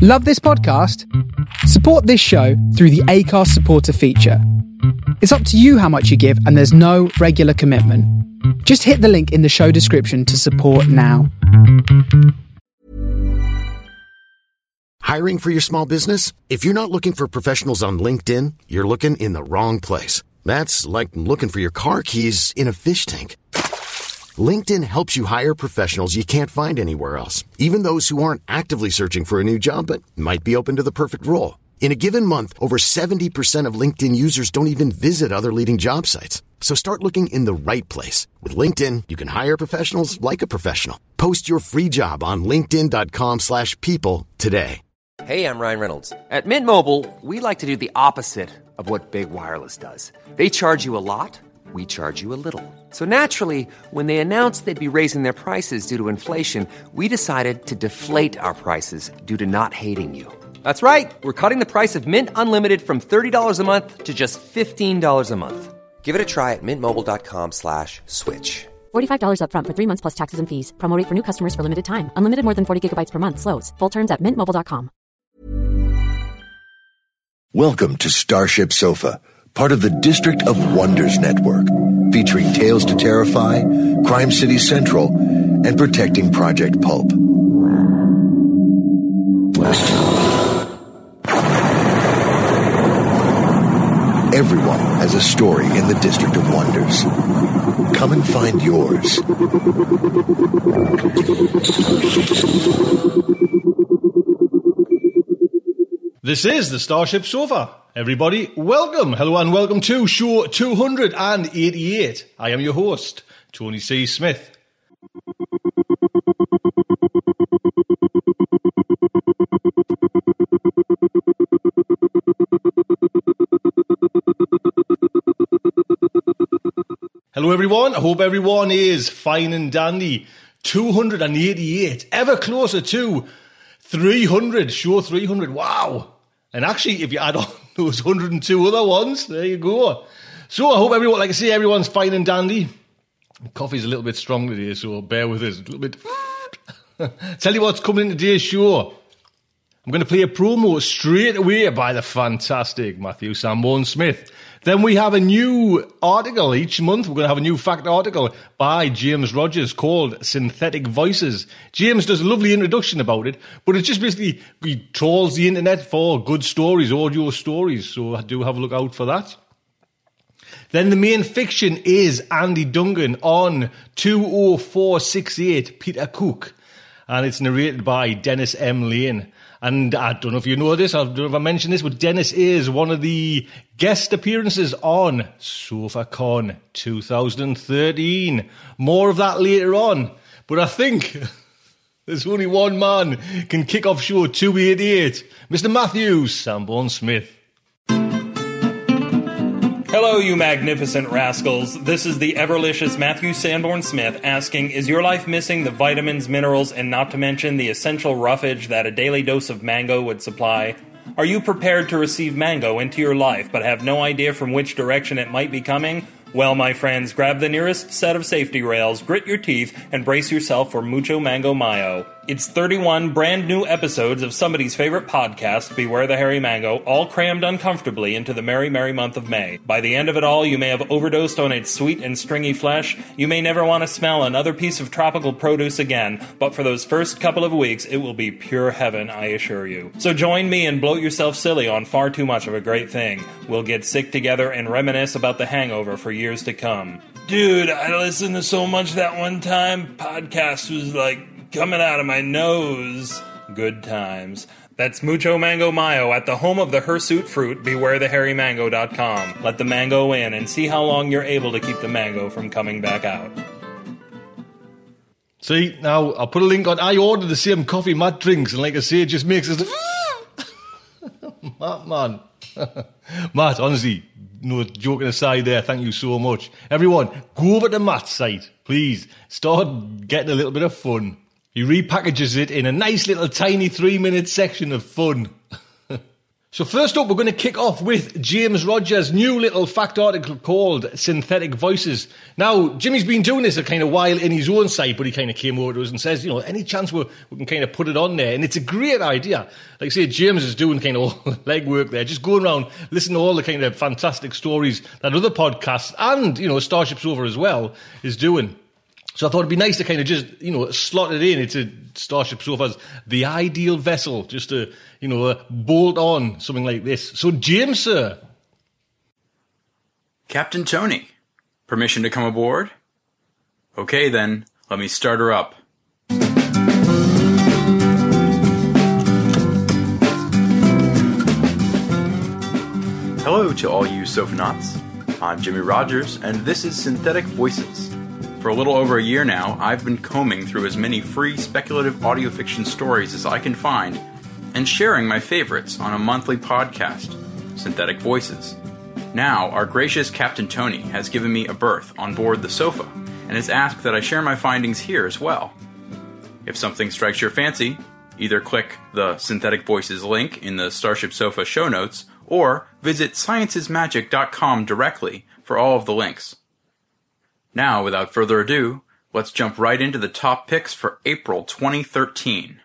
Love this podcast? Support this show through the Acast supporter feature. It's up to you how much you give, and there's no regular commitment. Just hit the link in the show description to support now. Hiring for your small business? If you're not looking for professionals on LinkedIn, you're looking in the wrong place. That's like looking for your car keys in a fish tank. LinkedIn helps you hire professionals you can't find anywhere else, even those who aren't actively searching for a new job but might be open to the perfect role. In a given month, over 70% of LinkedIn users don't even visit other leading job sites. So start looking in the right place. With LinkedIn, you can hire professionals like a professional. Post your free job on linkedin.com/people today. Hey, I'm Ryan Reynolds. At Mint Mobile, we like to do the opposite of what Big Wireless does. They charge you a lot. We charge you a little. So naturally, when they announced they'd be raising their prices due to inflation, we decided to deflate our prices due to not hating you. That's right. We're cutting the price of Mint Unlimited from $30 a month to just $15 a month. Give it a try at mintmobile.com/switch. $45 up front for 3 months plus taxes and fees. Promo rate for new customers for limited time. Unlimited more than 40 gigabytes per month. Slows full terms at mintmobile.com. Welcome to Starship Sofa, part of the District of Wonders network, featuring Tales to Terrify, Crime City Central, and Protecting Project Pulp. Everyone has a story in the District of Wonders. Come and find yours. This is the Starship Sofa. Everybody, welcome. Hello and welcome to show 288. I am your host, Tony C. Smith. Hello everyone, I hope everyone is fine and dandy. 288, ever closer to 300, show 300, wow. And actually, if you add on those 102 other ones, there you go. So I hope everyone, like I say, everyone's fine and dandy. Coffee's a little bit strong today, so bear with us. A little bit. Tell you what's coming in today's show. I'm going to play a promo straight away by the fantastic Matthew Sanborn Smith. Then we have a new article each month. We're going to have a new fact article by James Rogers called Synthetic Voices. James does a lovely introduction about it, but it's just basically, he trawls the internet for good stories, audio stories, so I do have a look out for that. Then the main fiction is Andy Duncan on 20468 Peter Cook, and it's narrated by Dennis M. Lane. And I don't know if you know this, I don't know if I mentioned this, but Dennis is one of the guest appearances on SofaCon 2013. More of that later on. But I think there's only one man can kick off show 288, Mr. Matthew Sanborn Smith. Hello, you magnificent rascals. This is the everlicious Matthew Sanborn Smith asking, is your life missing the vitamins, minerals, and not to mention the essential roughage that a daily dose of mango would supply? Are you prepared to receive mango into your life but have no idea from which direction it might be coming? Well, my friends, grab the nearest set of safety rails, grit your teeth, and brace yourself for Mucho Mango Mayo. It's 31 brand new episodes of somebody's favorite podcast, Beware the Hairy Mango, all crammed uncomfortably into the merry, merry month of May. By the end of it all, you may have overdosed on its sweet and stringy flesh. You may never want to smell another piece of tropical produce again, but for those first couple of weeks, it will be pure heaven, I assure you. So join me and bloat yourself silly on far too much of a great thing. We'll get sick together and reminisce about the hangover for years to come. Dude, I listened to so much that one time, podcast was like coming out of my nose. Good times. That's Mucho Mango Mayo at the home of the hirsute fruit, bewarethehairymango.com. Let the mango in and see how long you're able to keep the mango from coming back out. See, now, I'll put a link on. I ordered the same coffee Matt drinks, and like I say, it just makes us... Matt, man. Matt, honestly, no joking aside there, thank you so much. Everyone, go over to Matt's site, please. Start getting a little bit of fun. He repackages it in a nice little tiny 3-minute section of fun. So first up, we're going to kick off with James Rogers' new little fact article called Synthetic Voices. Now, Jimmy's been doing this a kind of while in his own site, but he kind of came over to us and says, any chance we can kind of put it on there? And it's a great idea. Like I say, James is doing kind of all the legwork there, just going around, listening to all the kind of fantastic stories that other podcasts and, Starship Sofa as well is doing. So I thought it'd be nice to kind of just, slot it in. It's a Starship Sofa's the ideal vessel, just to, bolt on something like this. So James, sir. Captain Tony, permission to come aboard? Okay then, let me start her up. Hello to all you Sofanauts. I'm Jimmy Rogers, and this is Synthetic Voices. For a little over a year now, I've been combing through as many free speculative audio fiction stories as I can find, and sharing my favorites on a monthly podcast, Synthetic Voices. Now, our gracious Captain Tony has given me a berth on board the sofa, and has asked that I share my findings here as well. If something strikes your fancy, either click the Synthetic Voices link in the Starship Sofa show notes, or visit sciencesmagic.com directly for all of the links. Now, without further ado, let's jump right into the top picks for April 2013.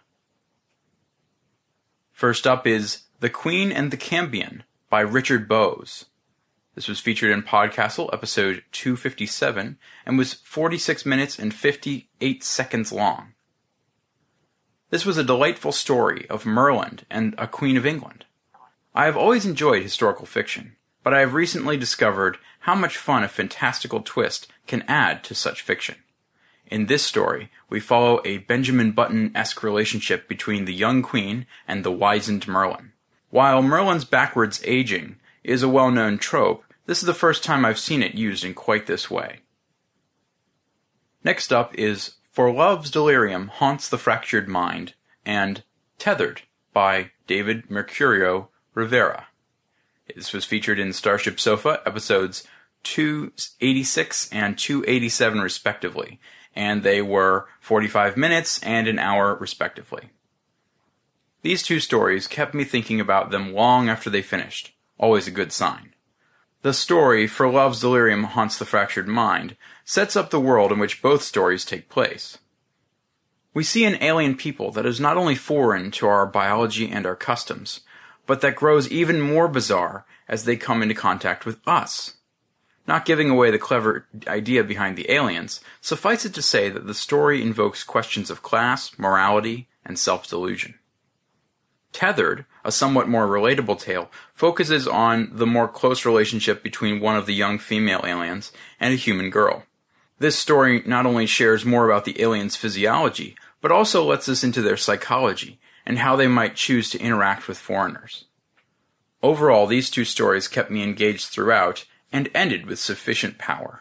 First up is The Queen and the Cambion by Richard Bowes. This was featured in Podcastle, episode 257, and was 46 minutes and 58 seconds long. This was a delightful story of Merlin and a Queen of England. I have always enjoyed historical fiction, but I have recently discovered how much fun a fantastical twist can add to such fiction. In this story, we follow a Benjamin Button-esque relationship between the young queen and the wizened Merlin. While Merlin's backwards aging is a well-known trope, this is the first time I've seen it used in quite this way. Next up is For Love's Delirium Haunts the Fractured Mind and Tethered by David Mercurio Rivera. This was featured in Starship Sofa, episodes 286 and 287 respectively, and they were 45 minutes and an hour respectively. These two stories kept me thinking about them long after they finished, always a good sign. The story, For Love's Delirium Haunts the Fractured Mind, sets up the world in which both stories take place. We see an alien people that is not only foreign to our biology and our customs, but that grows even more bizarre as they come into contact with us. Not giving away the clever idea behind the aliens, suffice it to say that the story invokes questions of class, morality, and self-delusion. Tethered, a somewhat more relatable tale, focuses on the more close relationship between one of the young female aliens and a human girl. This story not only shares more about the aliens' physiology, but also lets us into their psychology and how they might choose to interact with foreigners. Overall, these two stories kept me engaged throughout, and ended with sufficient power.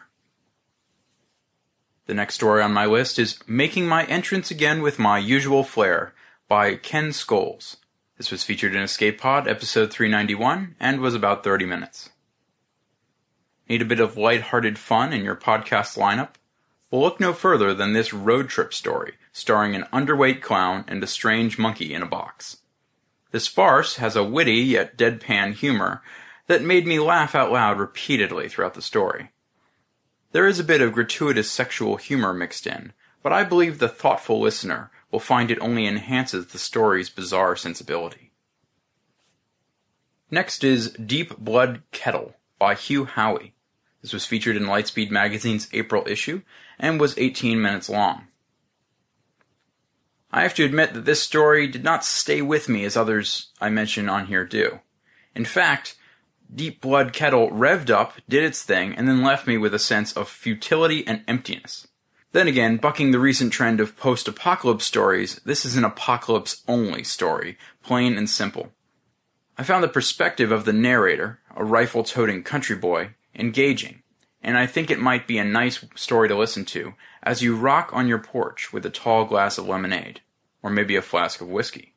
The next story on my list is Making My Entrance Again with My Usual Flair by Ken Scholes. This was featured in Escape Pod, episode 391, and was about 30 minutes. Need a bit of light-hearted fun in your podcast lineup? Well, look no further than this road trip story, starring an underweight clown and a strange monkey in a box. This farce has a witty yet deadpan humor that made me laugh out loud repeatedly throughout the story. There is a bit of gratuitous sexual humor mixed in, but I believe the thoughtful listener will find it only enhances the story's bizarre sensibility. Next is Deep Blood Kettle by Hugh Howey. This was featured in Lightspeed Magazine's April issue and was 18 minutes long. I have to admit that this story did not stay with me as others I mention on here do. In fact, Deep Blood Kettle revved up, did its thing, and then left me with a sense of futility and emptiness. Then again, bucking the recent trend of post-apocalypse stories, this is an apocalypse-only story, plain and simple. I found the perspective of the narrator, a rifle-toting country boy, engaging, and I think it might be a nice story to listen to as you rock on your porch with a tall glass of lemonade, or maybe a flask of whiskey.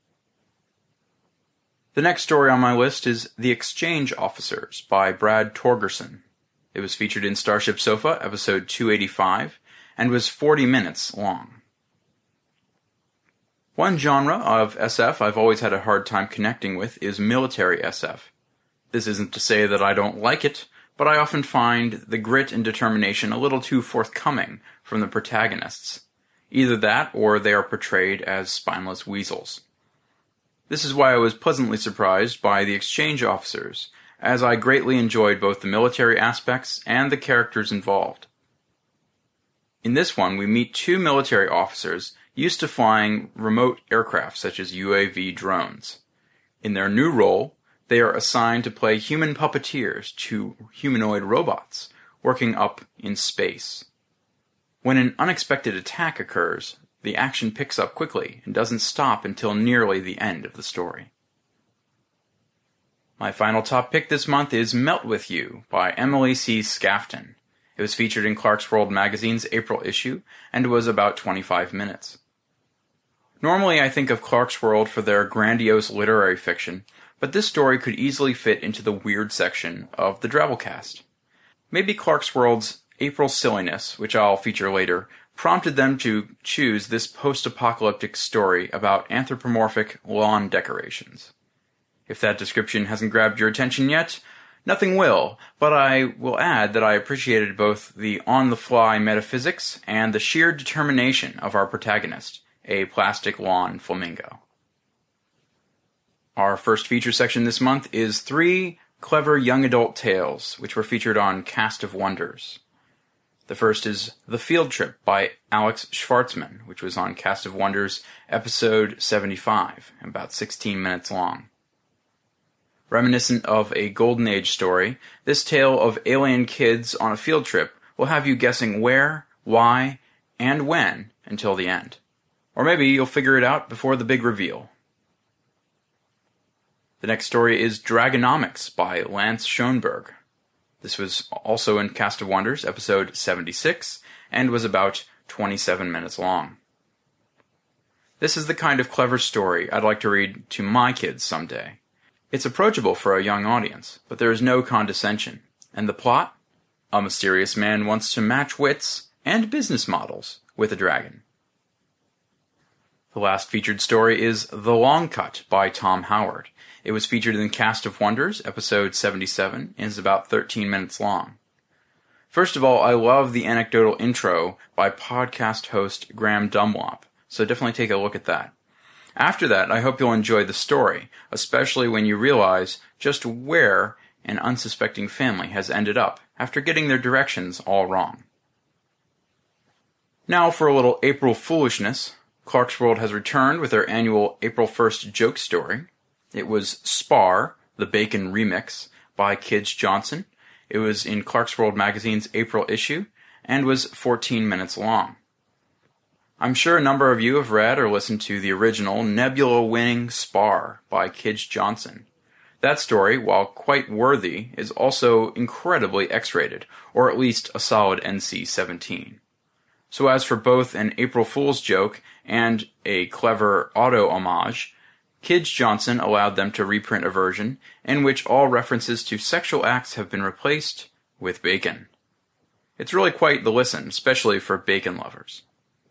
The next story on my list is The Exchange Officers by Brad Torgerson. It was featured in Starship Sofa, episode 285, and was 40 minutes long. One genre of SF I've always had a hard time connecting with is military SF. This isn't to say that I don't like it, but I often find the grit and determination a little too forthcoming from the protagonists. Either that, or they are portrayed as spineless weasels. This is why I was pleasantly surprised by the exchange officers, as I greatly enjoyed both the military aspects and the characters involved. In this one, we meet two military officers used to flying remote aircraft such as UAV drones. In their new role, they are assigned to play human puppeteers to humanoid robots working up in space. When an unexpected attack occurs, the action picks up quickly and doesn't stop until nearly the end of the story. My final top pick this month is Melt With You by Emily C. Scafton. It was featured in Clarkesworld magazine's April issue and was about 25 minutes. Normally I think of Clarkesworld for their grandiose literary fiction, but this story could easily fit into the weird section of the Drabblecast. Maybe Clarkesworld's April silliness, which I'll feature later, prompted them to choose this post-apocalyptic story about anthropomorphic lawn decorations. If that description hasn't grabbed your attention yet, nothing will, but I will add that I appreciated both the on-the-fly metaphysics and the sheer determination of our protagonist, a plastic lawn flamingo. Our first feature section this month is 3 clever young adult tales, which were featured on Cast of Wonders. The first is The Field Trip by Alex Schwartzman, which was on Cast of Wonders episode 75, about 16 minutes long. Reminiscent of a Golden Age story, this tale of alien kids on a field trip will have you guessing where, why, and when until the end. Or maybe you'll figure it out before the big reveal. The next story is Dragonomics by Lance Schoenberg. This was also in Cast of Wonders, episode 76, and was about 27 minutes long. This is the kind of clever story I'd like to read to my kids someday. It's approachable for a young audience, but there is no condescension. And the plot? A mysterious man wants to match wits and business models with a dragon. The last featured story is The Long Cut by Tom Howard. It was featured in Cast of Wonders, episode 77, and is about 13 minutes long. First of all, I love the anecdotal intro by podcast host Graham Dunlop, so definitely take a look at that. After that, I hope you'll enjoy the story, especially when you realize just where an unsuspecting family has ended up after getting their directions all wrong. Now for a little April foolishness. Clarkesworld has returned with their annual April 1st joke story. It was Spar, the Bacon Remix, by Kidge Johnson. It was in Clarkesworld magazine's April issue, and was 14 minutes long. I'm sure a number of you have read or listened to the original Nebula-winning Spar by Kidge Johnson. That story, while quite worthy, is also incredibly X-rated, or at least a solid NC-17. So as for both an April Fool's joke and a clever auto-homage, Kidge Johnson allowed them to reprint a version in which all references to sexual acts have been replaced with bacon. It's really quite the listen, especially for bacon lovers.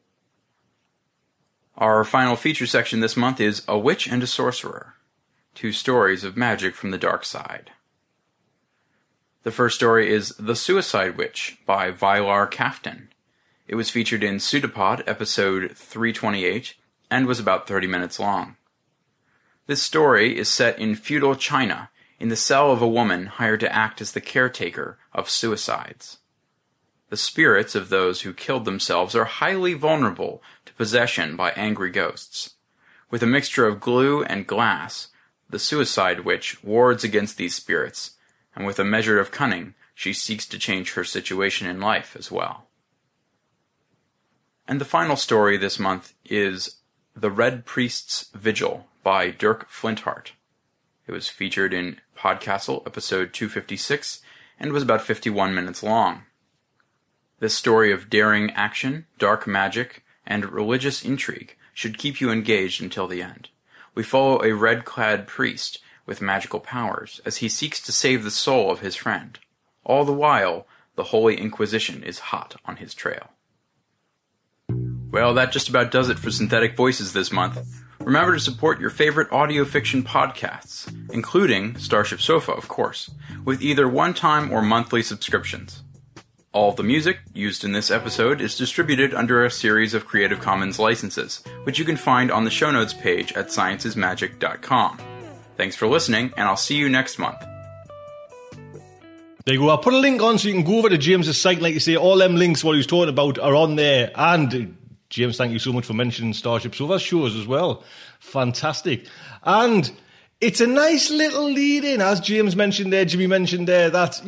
Our final feature section this month is A Witch and a Sorcerer, 2 stories of magic from the dark side. The first story is The Suicide Witch by Vylar Kaftan. It was featured in Pseudopod, episode 328, and was about 30 minutes long. This story is set in feudal China, in the cell of a woman hired to act as the caretaker of suicides. The spirits of those who killed themselves are highly vulnerable to possession by angry ghosts. With a mixture of glue and glass, the Suicide Witch wards against these spirits, and with a measure of cunning, she seeks to change her situation in life as well. And the final story this month is The Red Priest's Vigil by Dirk Flinthart. It was featured in Podcastle, episode 256, and was about 51 minutes long. This story of daring action, dark magic, and religious intrigue should keep you engaged until the end. We follow a red-clad priest with magical powers as he seeks to save the soul of his friend. All the while, the Holy Inquisition is hot on his trail. Well, that just about does it for Synthetic Voices this month. Remember to support your favorite audio fiction podcasts, including Starship Sofa, of course, with either one-time or monthly subscriptions. All of the music used in this episode is distributed under a series of Creative Commons licenses, which you can find on the show notes page at sciencesmagic.com. Thanks for listening, and I'll see you next month. There you go. I'll put a link on so you can go over to James's site. Like you say, all them links what he was talking about are on there. And James, thank you so much for mentioning Starship Sofa shows as well. Fantastic. And it's a nice little lead in, as James mentioned there, Jimmy mentioned there, that,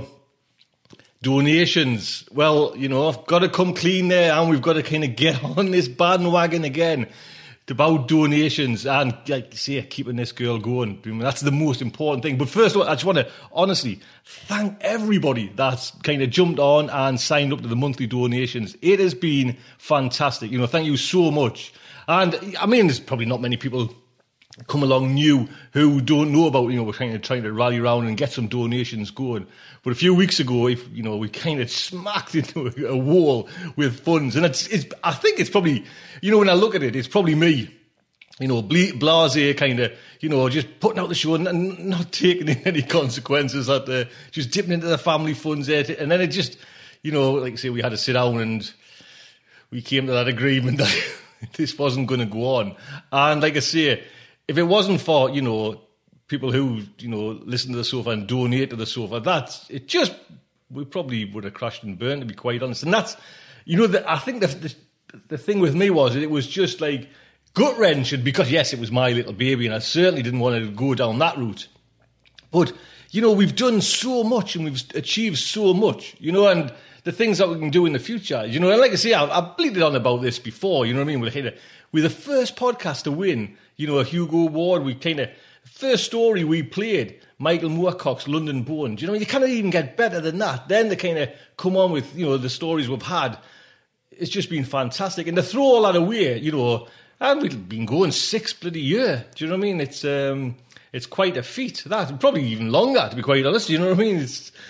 donations. Well, I've got to come clean there, and we've got to kind of get on this bandwagon again about donations and, like you say, keeping this girl going. I mean, that's the most important thing. But first of all, I just want to honestly thank everybody that's kind of jumped on and signed up to the monthly donations. It has been fantastic. Thank you so much. And I mean, there's probably not many people come along new who don't know about, we're kind of trying to rally around and get some donations going. But a few weeks ago, we kind of smacked into a wall with funds. And I think it's probably, when I look at it, it's probably me, blasé kind of, just putting out the show and not taking in any consequences, just dipping into the family funds there. And then it just, like I say, we had to sit down and we came to that agreement that this wasn't going to go on. And like I say, if it wasn't for, people who, listen to the sofa and donate to the sofa, we probably would have crashed and burned, to be quite honest. And that's, I think the thing with me was it was just like gut-wrenching because, yes, it was my little baby and I certainly didn't want to go down that route. But, we've done so much and we've achieved so much, and the things that we can do in the future, and like I say, I've bleated on about this before, we're the first podcast to win, a Hugo Award. We first story we played, Michael Moorcock's London Bone. You cannot even get better than that. Then they kind of come on with, the stories we've had. It's just been fantastic. And to throw all that away, and we've been going 6 bloody years. Do you know what I mean? It's quite a feat. That probably even longer, to be quite honest. You know what I mean?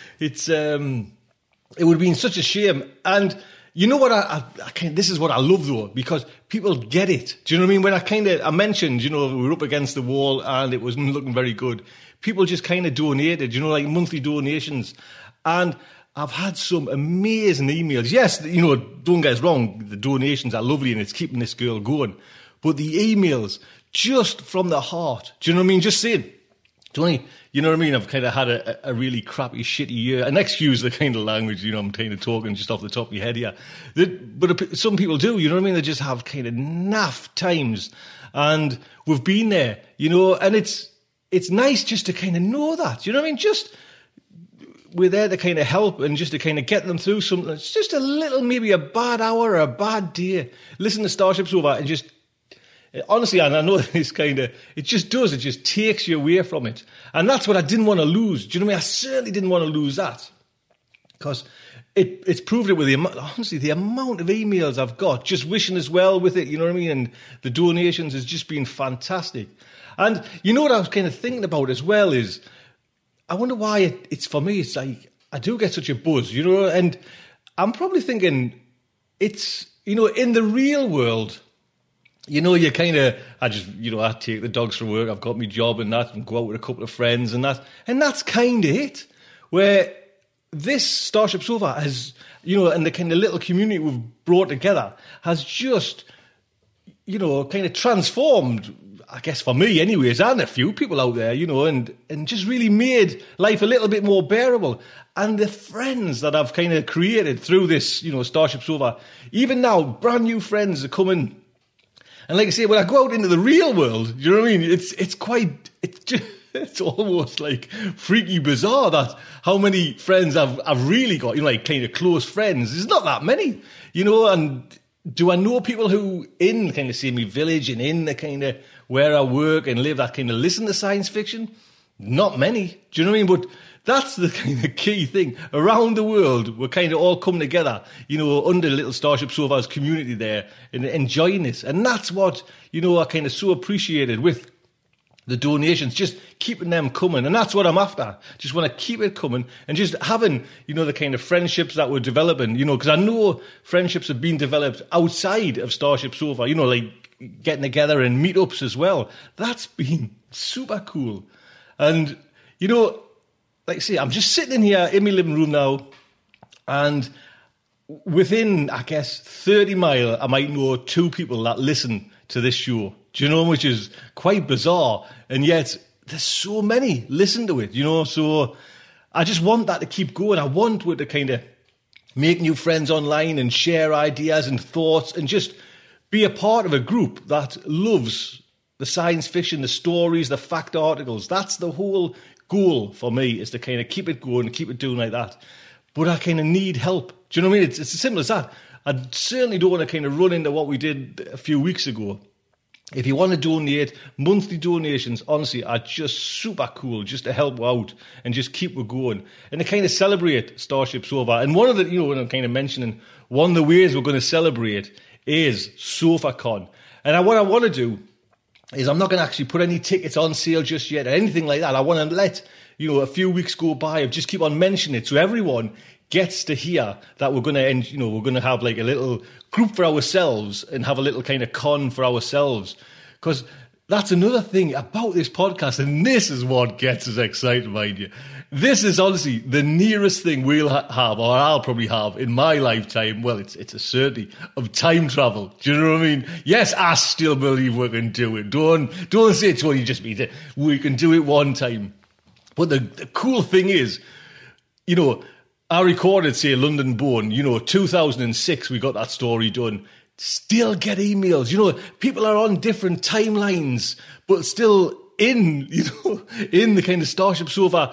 It would have been such a shame. And you know what? This is what I love though, because people get it. Do you know what I mean? When I mentioned, we were up against the wall and it wasn't looking very good, people just kind of donated, like monthly donations. And I've had some amazing emails. Yes, don't get us wrong, the donations are lovely and it's keeping this girl going. But the emails, just from the heart, do you know what I mean? Just saying, Tony, you know what I mean? I've kind of had a really crappy, shitty year. And excuse the kind of language, I'm kind of talking just off the top of your head here. But some people do, you know what I mean? They just have kind of naff times. And we've been there, and it's nice just to kind of know that, you know what I mean? We're there to kind of help and just to kind of get them through something. It's just a little, maybe a bad hour or a bad day. Listen to Starship Sofa and just, honestly, and I know this it just takes you away from it. And that's what I didn't want to lose. Do you know what I mean? I certainly didn't want to lose that. Because it's proved it with the amount of emails I've got, just wishing us well with it, you know what I mean? And the donations has just been fantastic. And what I was kind of thinking about as well is, I wonder why it's for me, it's like, I do get such a buzz, and I'm probably thinking it's, in the real world, you kind of, I take the dogs for work, I've got my job and that, and go out with a couple of friends and that's kind of it. Where this Starship Sofa has, and the kind of little community we've brought together has just, kind of transformed, I guess for me anyways, and a few people out there, and just really made life a little bit more bearable. And the friends that I've kind of created through this, Starship Sofa, even now, brand new friends are coming. And like I say, when I go out into the real world, you know what I mean? It's almost like freaky bizarre that how many friends I've really got, like kind of close friends. There's not that many, and do I know people who in kind of Simi Village and in the kind of where I work and live that kind of listen to science fiction? Not many. Do you know what I mean? But that's the kind of key thing. Around the world, we're kind of all coming together, under Little Starship Sofa's community there and enjoying this. And that's what, I kind of so appreciated with the donations, just keeping them coming. And that's what I'm after. Just want to keep it coming and just having, the kind of friendships that we're developing, because I know friendships have been developed outside of Starship Sofa, like getting together and meetups as well. That's been super cool. And, like I say, I'm just sitting in here in my living room now, and within, I guess, 30 mile, I might know 2 people that listen to this show. Do you know, which is quite bizarre. And yet there's so many listen to it, so I just want that to keep going. I want to kind of make new friends online and share ideas and thoughts and just be a part of a group that loves the science fiction, the stories, the fact articles. That's the whole goal for me, is to kind of keep it going, keep it doing like that. But I kind of need help. Do you know what I mean? It's as simple as that. I certainly don't want to kind of run into what we did a few weeks ago. If you want to donate, monthly donations, honestly, are just super cool, just to help out and just keep it going. And to kind of celebrate Starship Sofa. And one of the, when I'm kind of mentioning, one of the ways we're going to celebrate is SofaCon. And what I want to do is I'm not going to actually put any tickets on sale just yet or anything like that. I want to let, a few weeks go by of just keep on mentioning it so everyone gets to hear that we're going to we're going to have like a little group for ourselves and have a little kind of con for ourselves. Because that's another thing about this podcast, and this is what gets us excited, mind you. This is honestly the nearest thing we'll have, or I'll probably have in my lifetime. Well, it's a certainty of time travel. Do you know what I mean? Yes, I still believe we can do it. Don't say it's what you just mean. We can do it one time. But the cool thing is, I recorded, say, London Bone, 2006, we got that story done. Still get emails. People are on different timelines, but still in the kind of Starship Sofa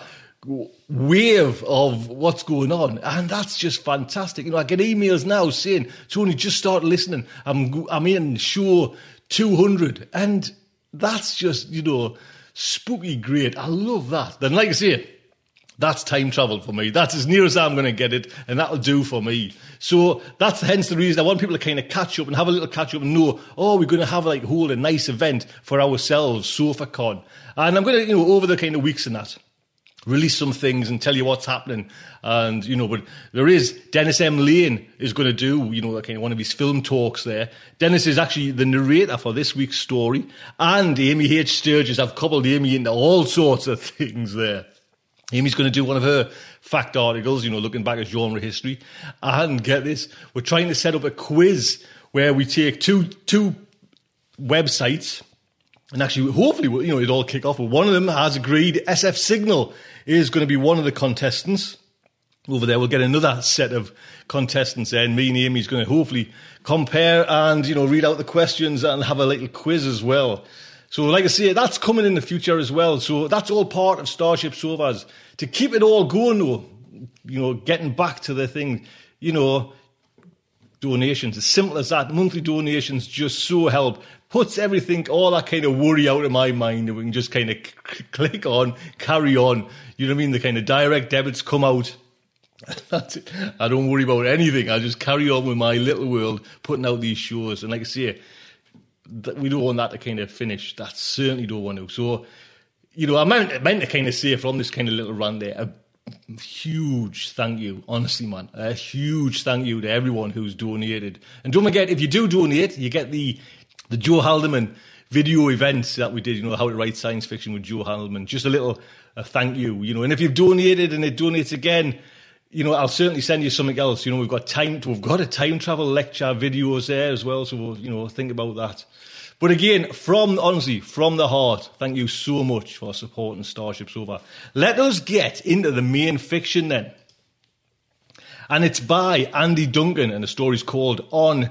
wave of what's going on. And that's just fantastic. I get emails now saying, Tony, just start listening. I'm in show 200. And that's just, spooky great. I love that. Then, like I say, that's time travel for me. That's as near as I'm going to get it, and that'll do for me. So that's hence the reason I want people to kind of catch up and have a little catch up and know, we're going to have hold a nice event for ourselves, SofaCon. And I'm going to, over the kind of weeks and that, release some things and tell you what's happening. And, but there is, Dennis M. Lane is going to do, kind of one of his film talks there. Dennis is actually the narrator for this week's story. And Amy H. Sturgis, I've coupled Amy into all sorts of things there. Amy's going to do one of her fact articles, looking back at genre history. And get this, we're trying to set up a quiz where we take two websites, and actually, hopefully, it all kick off. But one of them has agreed. SF Signal is going to be one of the contestants. Over there, we'll get another set of contestants there, and me and Amy's going to hopefully compare and, read out the questions and have a little quiz as well. So, like I say, that's coming in the future as well. So that's all part of Starship Sofas. To keep it all going, though, getting back to the thing, donations, as simple as that. Monthly donations just so help. Puts everything, all that kind of worry out of my mind, and we can just kind of click on, carry on. You know what I mean? The kind of direct debits come out. That's it. I don't worry about anything. I just carry on with my little world, putting out these shows. And like I say, we don't want that to kind of finish. That certainly don't want to. So, I meant to kind of say from this kind of little run there, a huge thank you, honestly, man. A huge thank you to everyone who's donated. And don't forget, if you do donate, you get the Joe Haldeman video events that we did, how to write science fiction with Joe Haldeman. Just a little thank you, and if you've donated and it donates again, I'll certainly send you something else. We've got a time travel lecture videos there as well. So we'll, think about that. But again, from the heart, thank you so much for supporting Starship Sofa. Let us get into the main fiction then. And it's by Andy Duncan, and the story's called On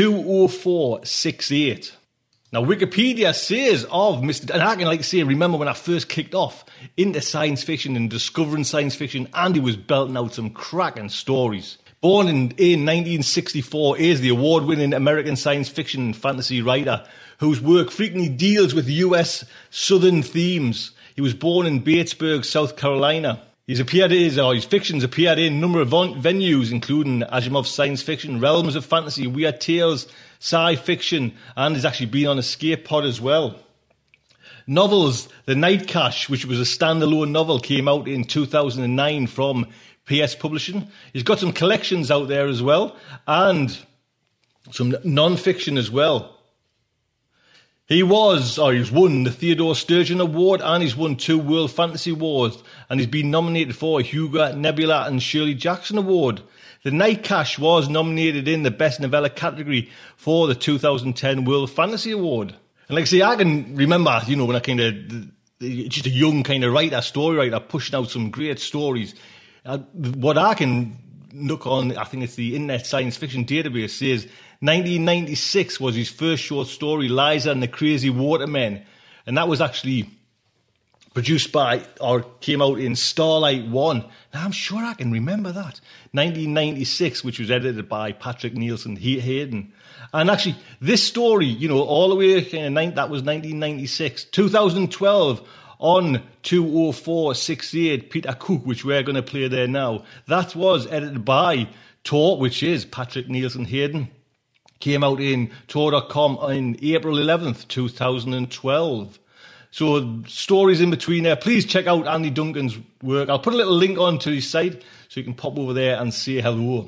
20468. Now, Wikipedia says of Mr. And I can remember when I first kicked off into science fiction and discovering science fiction, Andy was belting out some cracking stories. Born in 1964, is the award-winning American science fiction and fantasy writer whose work frequently deals with U.S. Southern themes. He was born in Batesburg, South Carolina. His fictions appeared in a number of venues, including Asimov's science fiction, Realms of Fantasy, Weird Tales, sci-fiction, and has actually been on Escape Pod as well. Novels, The Night Cache, which was a standalone novel, came out in 2009 from PS Publishing. He's got some collections out there as well, and some non-fiction as well. He's won the Theodore Sturgeon Award, and he's won 2 World Fantasy Awards, and he's been nominated for a Hugo, Nebula and Shirley Jackson Award. The Night Cache was nominated in the Best Novella category for the 2010 World Fantasy Award. And like I say, I can remember, when I just a young kind of writer, story writer, pushing out some great stories. What I can look on, I think it's the Internet Science Fiction Database, says 1996 was his first short story, Liza and the Crazy Watermen. And that was actually produced by, or came out in Starlight 1. Now, I'm sure I can remember that. 1996, which was edited by Patrick Nielsen Hayden. And actually, this story, all the way, that was 1996. 2012, on 20468, Peter Cook, which we're going to play there now. That was edited by Tor, which is Patrick Nielsen Hayden. Came out in Tor.com on April 11th, 2012. So stories in between there. Please check out Andy Duncan's work. I'll put a little link onto his site so you can pop over there and say hello.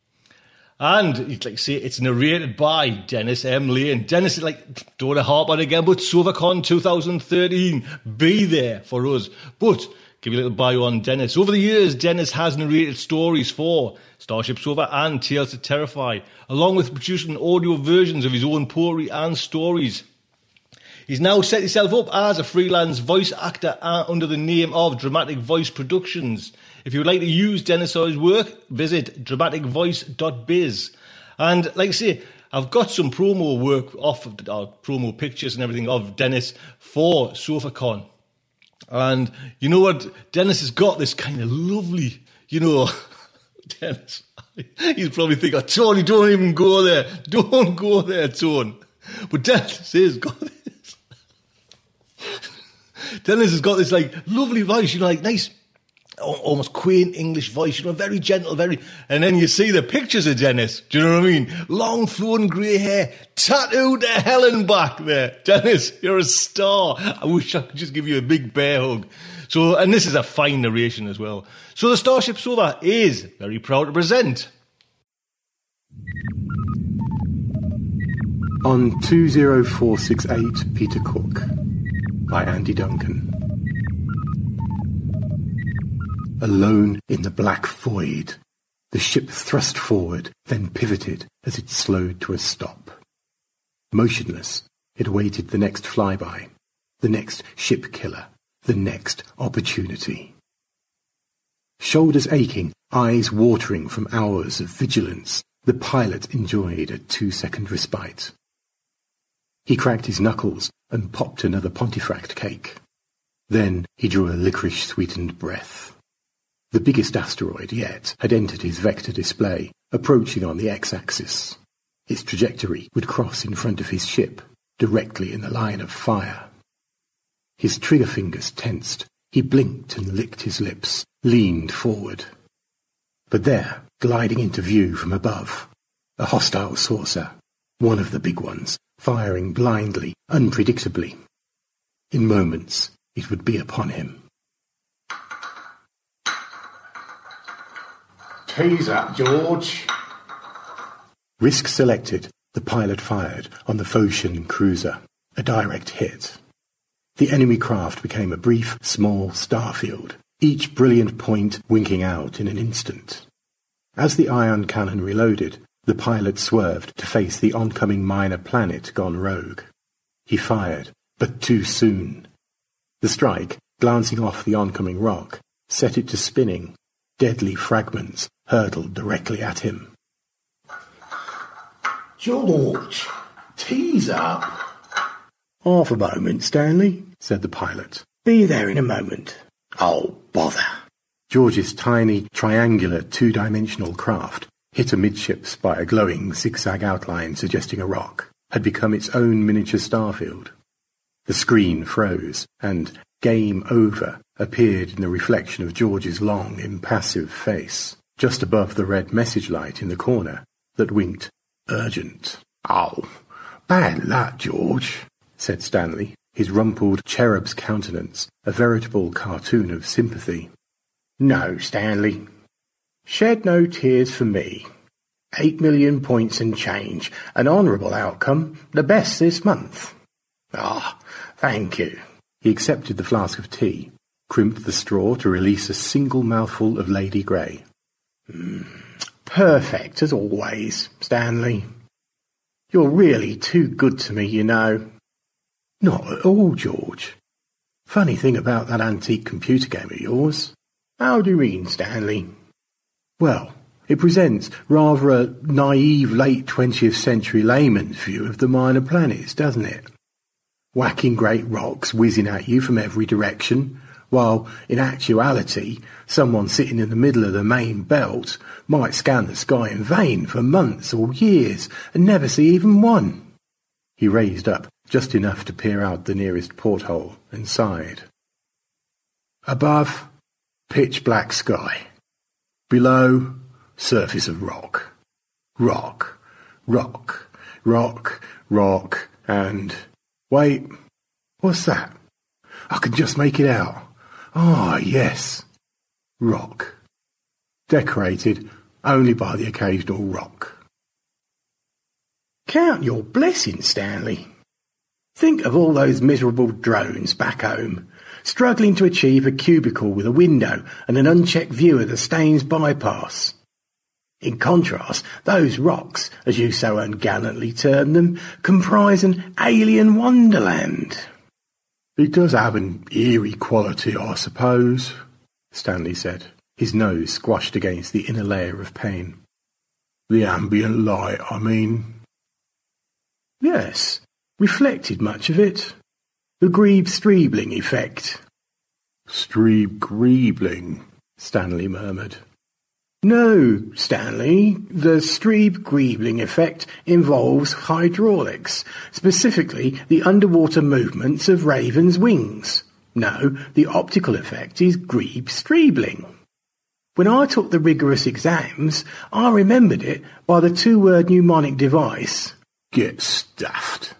And it's narrated by Dennis M. Lane. Dennis is don't want to harp on again, but SofaCon 2013, be there for us. But give you a little bio on Dennis. Over the years, Dennis has narrated stories for Starship Sofa and Tales to Terrify, along with producing audio versions of his own poetry and stories. He's now set himself up as a freelance voice actor under the name of Dramatic Voice Productions. If you would like to use Dennis or his work, visit dramaticvoice.biz. And like I say, I've got some promo work promo pictures and everything of Dennis for SofaCon. And you know what? Dennis has got this kind of lovely, Dennis, he's probably thinking, Tony, don't even go there. Don't go there, Tony. But Dennis has got this. Dennis has got this lovely voice, nice, almost quaint English voice, very gentle, and then you see the pictures of Dennis, do you know what I mean? Long flowing grey hair, tattooed to hell and back there. Dennis, you're a star. I wish I could just give you a big bear hug. So, and this is a fine narration as well. So the Starship Sofa is very proud to present. On 20468 Peter Cook by Andy Duncan. Alone in the black void, the ship thrust forward, then pivoted as it slowed to a stop. Motionless, it awaited the next flyby, the next ship killer, the next opportunity. Shoulders aching, eyes watering from hours of vigilance, the pilot enjoyed a 2-second respite. He cracked his knuckles and popped another Pontefract cake. Then he drew a licorice-sweetened breath. The biggest asteroid yet had entered his vector display, approaching on the x-axis. Its trajectory would cross in front of his ship, directly in the line of fire. His trigger fingers tensed. He blinked and licked his lips, leaned forward. But there, gliding into view from above, a hostile saucer, one of the big ones, firing blindly, unpredictably. In moments, it would be upon him. Tease up, George. Risk selected, the pilot fired on the Phocian cruiser, a direct hit. The enemy craft became a brief, small starfield, each brilliant point winking out in an instant. As the ion cannon reloaded, the pilot swerved to face the oncoming minor planet gone rogue. He fired, but too soon. The strike, glancing off the oncoming rock, set it to spinning. Deadly fragments hurtled directly at him. George, tease up. Half a moment, Stanley, said the pilot. Be there in a moment. Oh, bother. George's tiny, triangular, two-dimensional craft, hit amidships by a glowing zigzag outline suggesting a rock, had become its own miniature starfield. The screen froze, and "Game Over" appeared in the reflection of George's long, impassive face, just above the red message light in the corner that winked urgent. Oh, bad luck, George, said Stanley. his rumpled cherub's countenance a veritable cartoon of sympathy. No, Stanley. Shed no tears for me. 8 million points and change. An honourable outcome. The best this month. Ah, thank you. He accepted the flask of tea, crimped the straw to release a single mouthful of Lady Grey. Perfect, as always, Stanley. You're really too good to me, you know. Not at all, George. Funny thing about that antique computer game of yours. How do you mean, Stanley? Well, it presents rather a naive late 20th century layman's view of the minor planets, doesn't it? Whacking great rocks whizzing at you from every direction, while, in actuality, someone sitting in the middle of the main belt might scan the sky in vain for months or years and never see even one. He raised up just enough to peer out the nearest porthole and sighed. Above, pitch black sky. Below, surface of rock. Rock, rock, rock, rock, and... Wait, what's that? I can just make it out. Ah, yes. Rock. Decorated only by the occasional rock. Count your blessings, Stanley. Think of all those miserable drones back home, struggling to achieve a cubicle with a window and an unchecked view of the Staines bypass. In contrast, those rocks, as you so ungallantly term them, comprise an alien wonderland. It does have an eerie quality, I suppose, Stanley said, his nose squashed against the inner layer of pain. The ambient light, I mean. Yes, reflected much of it. The Grebe-Streebling effect. Streeb-Greebling, Stanley murmured. No, Stanley, the Streeb-Greebling effect involves hydraulics, specifically the underwater movements of ravens' wings. No, the optical effect is Grebe-Streebling. When I took the rigorous exams, I remembered it by the two-word mnemonic device. Get stuffed.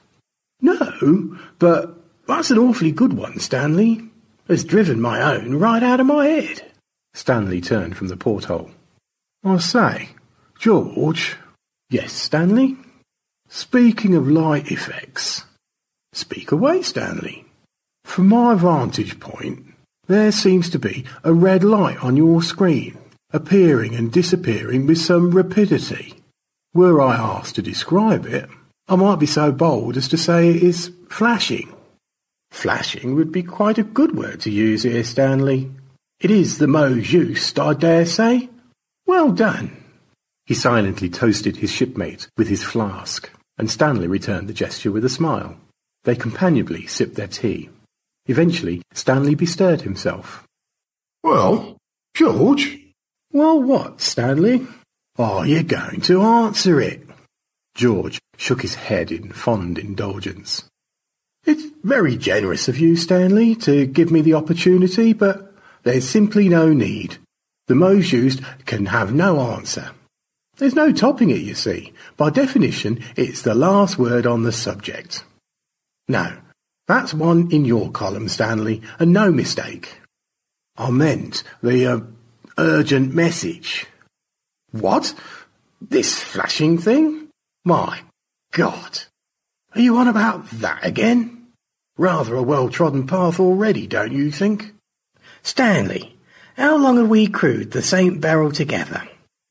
No, but that's an awfully good one, Stanley. Has driven my own right out of my head. Stanley turned from the porthole. I say, George. Yes, Stanley? Speaking of light effects. Speak away, Stanley. From my vantage point, there seems to be a red light on your screen, appearing and disappearing with some rapidity. Were I asked to describe it, I might be so bold as to say it is flashing. Flashing would be quite a good word to use here, Stanley. It is the mot juste, I dare say. Well done. He silently toasted his shipmate with his flask, and Stanley returned the gesture with a smile. They companionably sipped their tea. Eventually, Stanley bestirred himself. Well, George? Well, what, Stanley? Are you going to answer it? George shook his head in fond indulgence. It's very generous of you, Stanley, to give me the opportunity, but there's simply no need. The mot juste can have no answer. There's no topping it, you see. By definition, it's the last word on the subject. No, that's one in your column, Stanley, and no mistake. I meant the urgent message. What? This flashing thing? My God. Are you on about that again? Rather a well-trodden path already, don't you think? Stanley, how long have we crewed the St. Beryl together?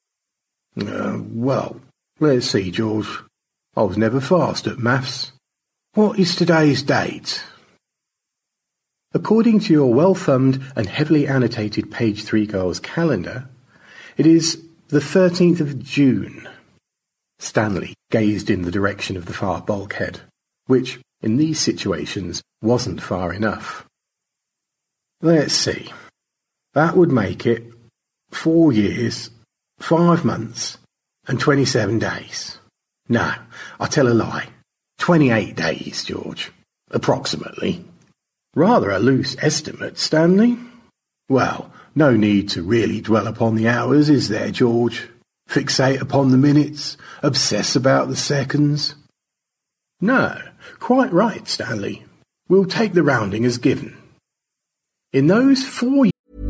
Well, let's see, George. I was never fast at maths. What is today's date? According to your well-thumbed and heavily annotated page 3 girl's calendar, it is the 13th of June. Stanley gazed in the direction of the far bulkhead, which, in these situations, wasn't far enough. Let's see. That would make it 4 years, 5 months, and 27 days. No, I tell a lie. 28 days, George. Approximately. Rather a loose estimate, Stanley. Well, no need to really dwell upon the hours, is there, George? Fixate upon the minutes, obsess about the seconds. No, quite right, Stanley. we'll take the rounding as given. In those 4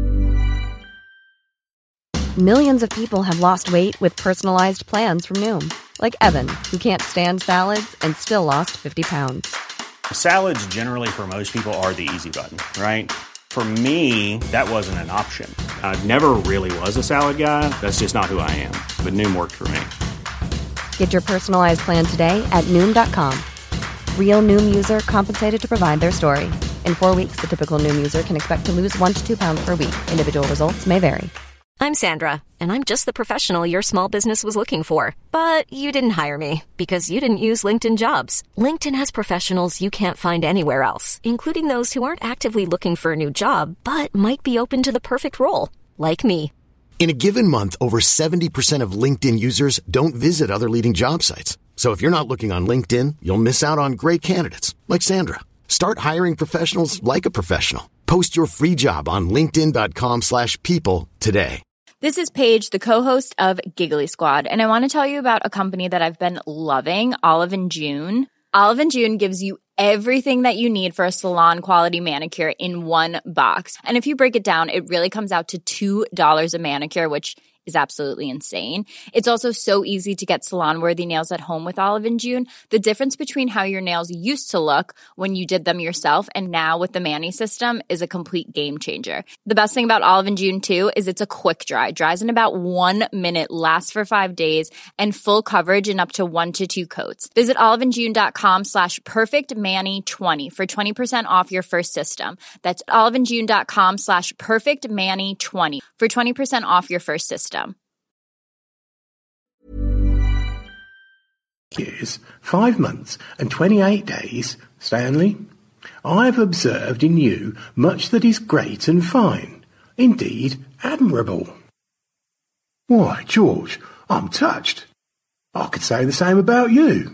Millions of people have lost weight with personalized plans from Noom. Like Evan, who can't stand salads and still lost 50 pounds. Salads generally for most people are the easy button, right? For me, that wasn't an option. I never really was a salad guy. That's just not who I am. But Noom worked for me. Get your personalized plan today at Noom.com. Real Noom user compensated to provide their story. In 4 weeks, the typical Noom user can expect to lose 1 to 2 pounds per week. Individual results may vary. I'm Sandra, and I'm just the professional your small business was looking for. But you didn't hire me because you didn't use LinkedIn Jobs. LinkedIn has professionals you can't find anywhere else, including those who aren't actively looking for a new job, but might be open to the perfect role, like me. In a given month, over 70% of LinkedIn users don't visit other leading job sites. So if you're not looking on LinkedIn, you'll miss out on great candidates like Sandra. Start hiring professionals like a professional. Post your free job on linkedin.com/people today. This is Paige, the co-host of Giggly Squad, and I want to tell you about a company that I've been loving, Olive & June. Olive & June gives you everything that you need for a salon-quality manicure in one box. And if you break it down, it really comes out to $2 a manicure, which is absolutely insane. It's also so easy to get salon-worthy nails at home with Olive & June. The difference between how your nails used to look when you did them yourself and now with the Mani system is a complete game changer. The best thing about Olive & June, too, is it's a quick dry. Dries in about 1 minute, lasts for 5 days, and full coverage in up to 1 to 2 coats. Visit oliveandjune.com/perfectmani20 for 20% off your first system. That's oliveandjune.com/perfectmani20 for 20% off your first system. Years, 5 months and 28 days, Stanley, I have observed in you much that is great and fine, indeed admirable. Why, George, I'm touched. I could say the same about you.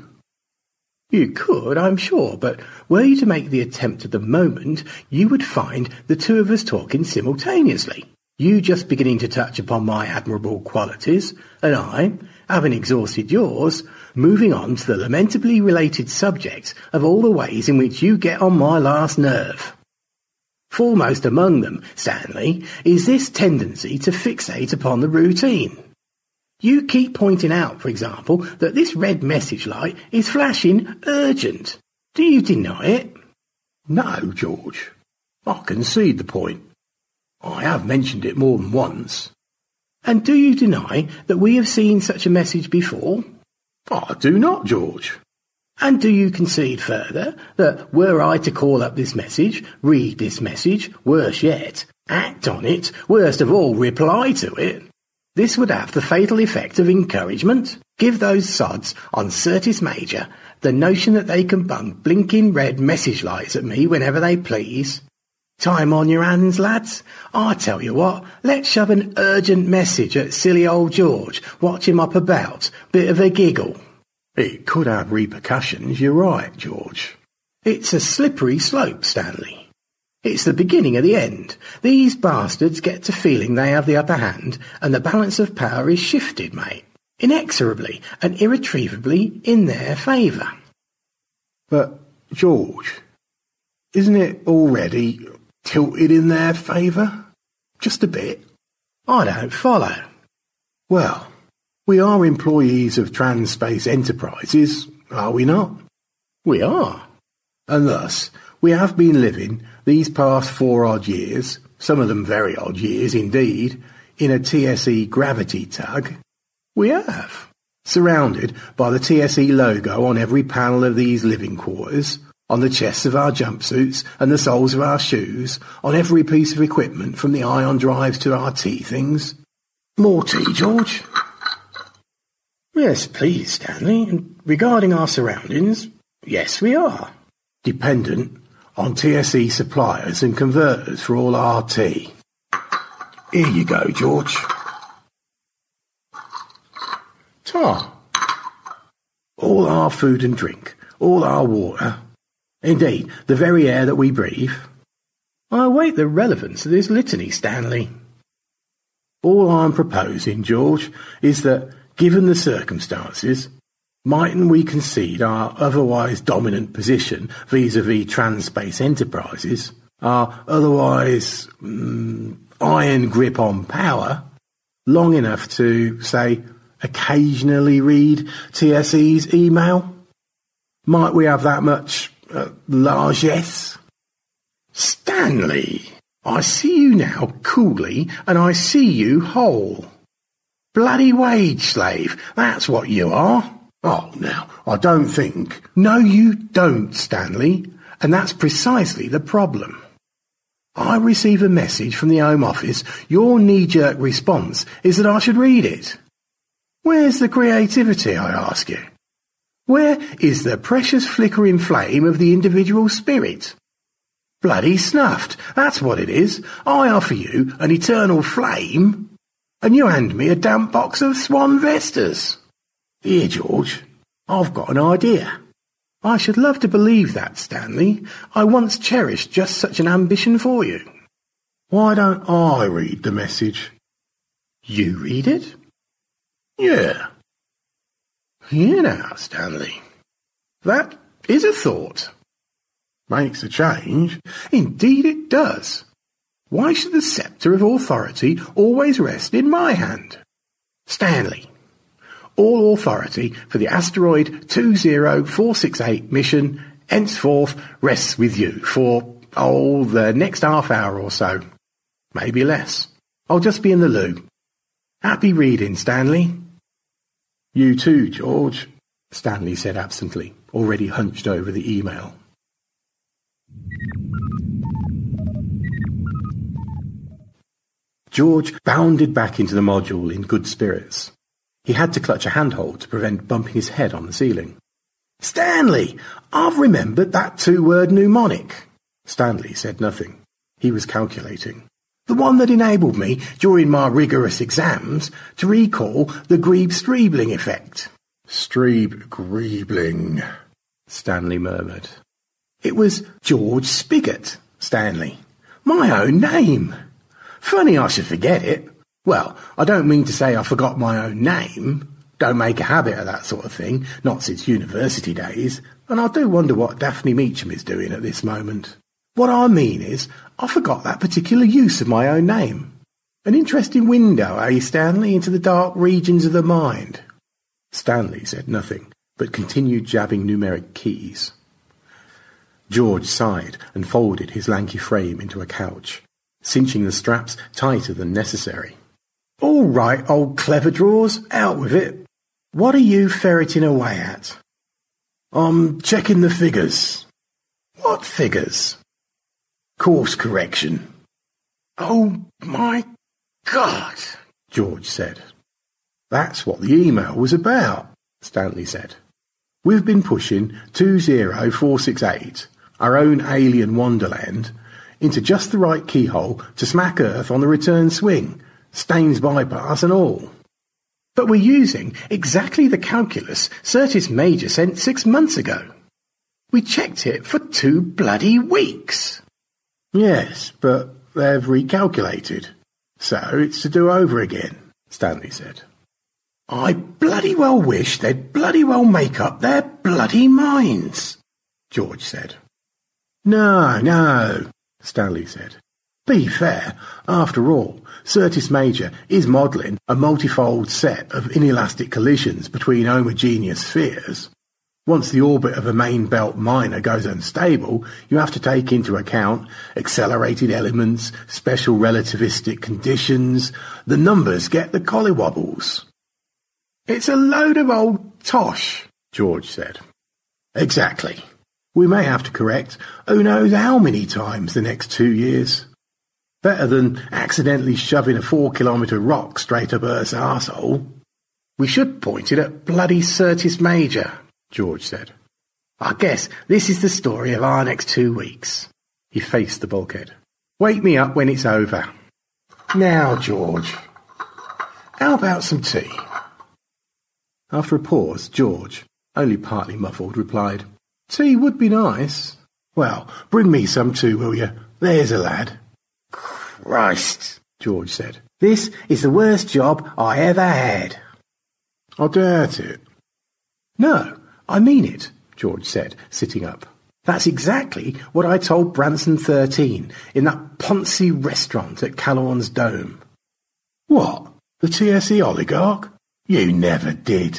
You could, I'm sure, but were you to make the attempt at the moment, you would find the two of us talking simultaneously. You just beginning to touch upon my admirable qualities, and I, having exhausted yours, moving on to the lamentably related subject of all the ways in which you get on my last nerve. Foremost among them, Stanley, is this tendency to fixate upon the routine. You keep pointing out, for example, that this red message light is flashing urgent. Do you deny it? No, George. I concede the point. I have mentioned it more than once. And do you deny that we have seen such a message before? I do not, George. And do you concede further that were I to call up this message, read this message, worse yet, act on it, worst of all, reply to it, this would have the fatal effect of encouragement? Give those sods on Certis Major the notion that they can bung blinking red message lights at me whenever they please? Time on your hands, lads. I tell you what, let's shove an urgent message at silly old George, watch him up about, bit of a giggle. It could have repercussions, you're right, George. It's a slippery slope, Stanley. It's the beginning of the end. These bastards get to feeling they have the upper hand, and the balance of power is shifted, mate, inexorably and irretrievably in their favour. But, George, isn't it already tilted in their favour? Just a bit? I don't follow. Well, we are employees of Transspace Enterprises, are we not? We are. And thus, we have been living these past 4 odd years, some of them very odd years indeed, in a TSE gravity tug. We have. Surrounded by the TSE logo on every panel of these living quarters, on the chests of our jumpsuits and the soles of our shoes, on every piece of equipment from the ion drives to our tea things. More tea, George? Yes, please, Stanley. And regarding our surroundings, yes, we are. Dependent on TSE suppliers and converters for all our tea. Here you go, George. Tar. All our food and drink, all our water, indeed, the very air that we breathe. I await the relevance of this litany, Stanley. All I'm proposing, George, is that, given the circumstances, Mightn't we concede our otherwise dominant position vis-à-vis Transspace Enterprises, our otherwise iron grip on power, long enough to, say, occasionally read TSE's email? Might we have that much largesse? Stanley, I see you now coolly, and I see you whole. Bloody wage slave, that's what you are. Oh, now, I don't think. No, you don't, Stanley, and that's precisely the problem. I receive a message from the Home Office. Your knee-jerk response is that I should read it. Where's the creativity, I ask you? Where is the precious flickering flame of the individual spirit? Bloody snuffed, that's what it is. I offer you an eternal flame, and you hand me a damp box of Swan Vestas. Here, George, I've got an idea. I should love to believe that, Stanley. I once cherished just such an ambition for you. Why don't I read the message? You read it? Yeah. Here now, Stanley. That is a thought. Makes a change. Indeed it does. Why should the sceptre of authority always rest in my hand? Stanley, all authority for the asteroid 20468 mission henceforth rests with you for, the next half hour or so. Maybe less. I'll just be in the loo. Happy reading, Stanley. You too, George, Stanley said absently, already hunched over the email. George bounded back into the module in good spirits. He had to clutch a handhold to prevent bumping his head on the ceiling. Stanley, I've remembered that two-word mnemonic. Stanley said nothing. He was calculating. The one that enabled me, during my rigorous exams, to recall the Grebe-Streebling effect. Streeb-Greebling, Stanley murmured. It was George Spigot, Stanley. My own name. Funny I should forget it. Well, I don't mean to say I forgot my own name. Don't make a habit of that sort of thing, not since university days, and I do wonder what Daphne Meacham is doing at this moment. What I mean is, I forgot that particular use of my own name. An interesting window, eh, Stanley, into the dark regions of the mind? Stanley said nothing, but continued jabbing numeric keys. George sighed and folded his lanky frame into a couch, cinching the straps tighter than necessary. All right, old clever drawers, out with it. What are you ferreting away at? I'm checking the figures. What figures? Course correction. Oh, my God, George said. That's what the email was about, Stanley said. We've been pushing 20468, our own alien wonderland, into just the right keyhole to smack Earth on the return swing, Staines bypass and all. But we're using exactly the calculus Certis Major sent 6 months ago. We checked it for 2 bloody weeks. Yes, but they've recalculated. So it's to do over again, Stanley said. I bloody well wish they'd bloody well make up their bloody minds, George said. No, Stanley said. Be fair, after all, Certis Major is modelling a multifold set of inelastic collisions between homogeneous spheres. Once the orbit of a main belt minor goes unstable, you have to take into account accelerated elements, special relativistic conditions. The numbers get the collywobbles. It's a load of old tosh, George said. Exactly. We may have to correct who knows how many times the next 2 years. Better than accidentally shoving a 4-kilometre rock straight up Earth's arsehole. We should point it at bloody Certis Major, George said. I guess this is the story of our next 2 weeks. He faced the bulkhead. Wake me up when it's over. Now, George, how about some tea? After a pause, George, only partly muffled, replied, Tea would be nice. Well, bring me some too, will you? There's a lad. Christ, George said. This is the worst job I ever had. I doubt it. No, I mean it, George said, sitting up. That's exactly what I told Branson 13 in that Ponzi restaurant at Callorn's Dome. What? The TSE oligarch? You never did.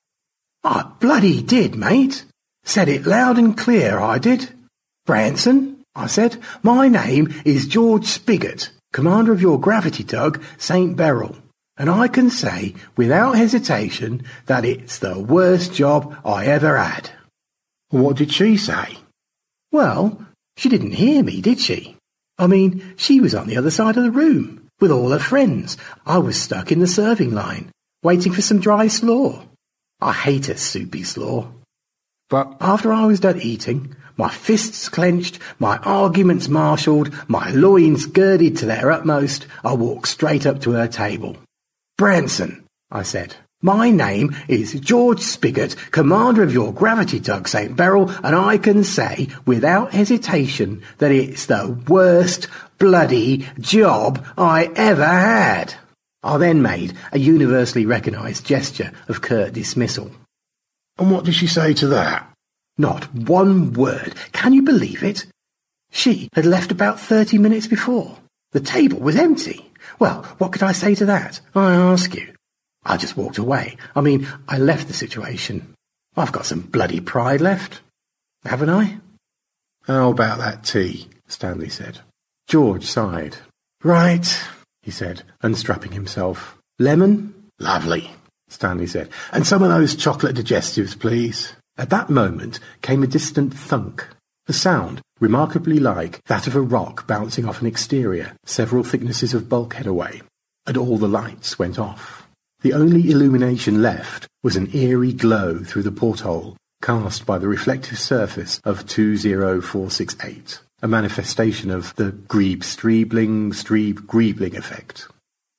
I bloody did, mate. Said it loud and clear, I did. Branson, I said, my name is George Spigot, commander of your gravity tug, St. Beryl, and I can say without hesitation that it's the worst job I ever had. What did she say? Well, she didn't hear me, did she? I mean, she was on the other side of the room, with all her friends. I was stuck in the serving line, waiting for some dry slaw. I hate a soupy slaw. But after I was done eating, my fists clenched, my arguments marshalled, my loins girded to their utmost, I walked straight up to her table. Branson, I said, my name is George Spigot, commander of your gravity tug, St. Beryl, and I can say, without hesitation, that it's the worst bloody job I ever had. I then made a universally recognised gesture of curt dismissal. And what did she say to that? Not one word. Can you believe it? She had left about 30 minutes before. The table was empty. Well, what could I say to that? I ask you. I just walked away. I mean, I left the situation. I've got some bloody pride left. Haven't I? How about that tea? Stanley said. George sighed. Right, he said, unstrapping himself. Lemon? Lovely, Stanley said. And some of those chocolate digestives, please. At that moment came a distant thunk, a sound remarkably like that of a rock bouncing off an exterior several thicknesses of bulkhead away, and all the lights went off. The only illumination left was an eerie glow through the porthole cast by the reflective surface of 20468, a manifestation of the Grebe-Streebling effect.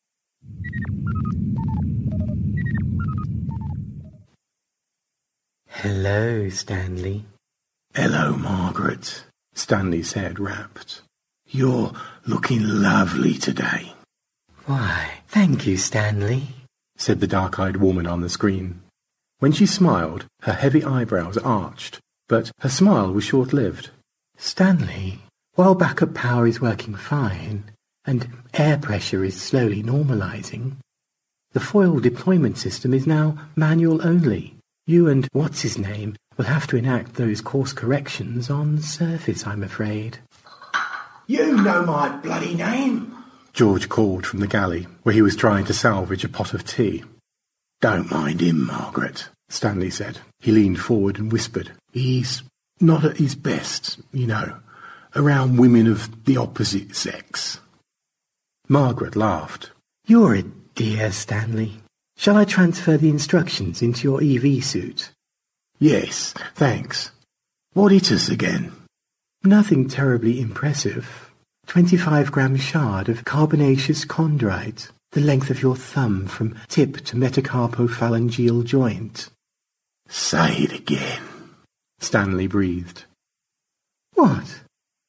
Hello, Stanley. Hello, Margaret, Stanley said, rapt. You're looking lovely today. Why, thank you, Stanley, said the dark-eyed woman on the screen. When she smiled, her heavy eyebrows arched, but her smile was short-lived. Stanley, while backup power is working fine, and air pressure is slowly normalizing, the foil deployment system is now manual only. You and what's-his-name will have to enact those course corrections on surface, I'm afraid. You know my bloody name, George called from the galley, where he was trying to salvage a pot of tea. Don't mind him, Margaret, Stanley said. He leaned forward and whispered. He's not at his best, you know, around women of the opposite sex. Margaret laughed. You're a dear, Stanley. Shall I transfer the instructions into your EV suit? Yes, thanks. What hit us again? Nothing terribly impressive. 25-gram shard of carbonaceous chondrite, the length of your thumb from tip to metacarpophalangeal joint. Say it again, Stanley breathed. What?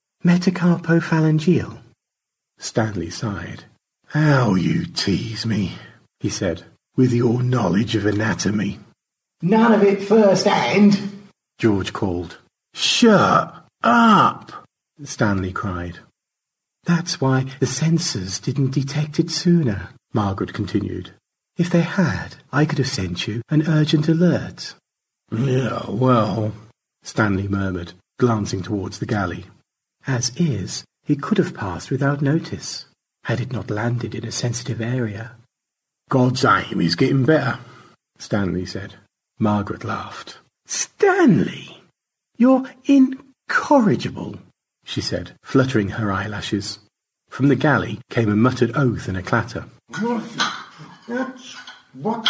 Metacarpophalangeal? Stanley sighed. How you tease me, he said, with your knowledge of anatomy. None of it first hand, George called. Shut up, Stanley cried. That's why the sensors didn't detect it sooner, Margaret continued. If they had, I could have sent you an urgent alert. Yeah, well, Stanley murmured, glancing towards the galley. As is, it could have passed without notice, had it not landed in a sensitive area. God's aim is getting better, Stanley said. Margaret laughed. Stanley, you're incorrigible, she said, fluttering her eyelashes. From the galley came a muttered oath and a clatter. What?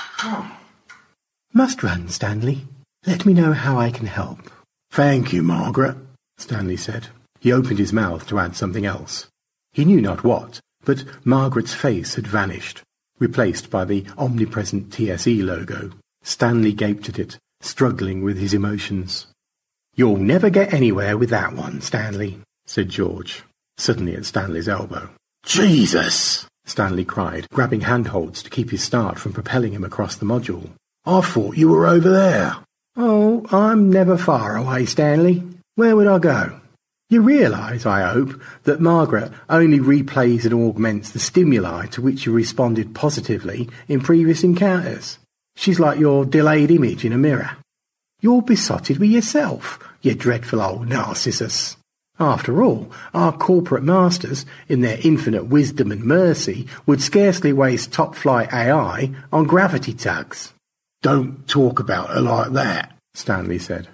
Must run, Stanley. Let me know how I can help. Thank you, Margaret, Stanley said. He opened his mouth to add something else. He knew not what, but Margaret's face had vanished, replaced by the omnipresent TSE logo. Stanley gaped at it, struggling with his emotions. You'll never get anywhere with that one, Stanley, said George, suddenly at Stanley's elbow. Jesus! Stanley cried, grabbing handholds to keep his start from propelling him across the module. I thought you were over there. Oh, I'm never far away, Stanley. Where would I go? You realise, I hope, that Margaret only replays and augments the stimuli to which you responded positively in previous encounters. She's like your delayed image in a mirror. You're besotted with yourself, you dreadful old Narcissus. After all, our corporate masters, in their infinite wisdom and mercy, would scarcely waste top-flight AI on gravity tugs. Don't talk about her like that, Stanley said.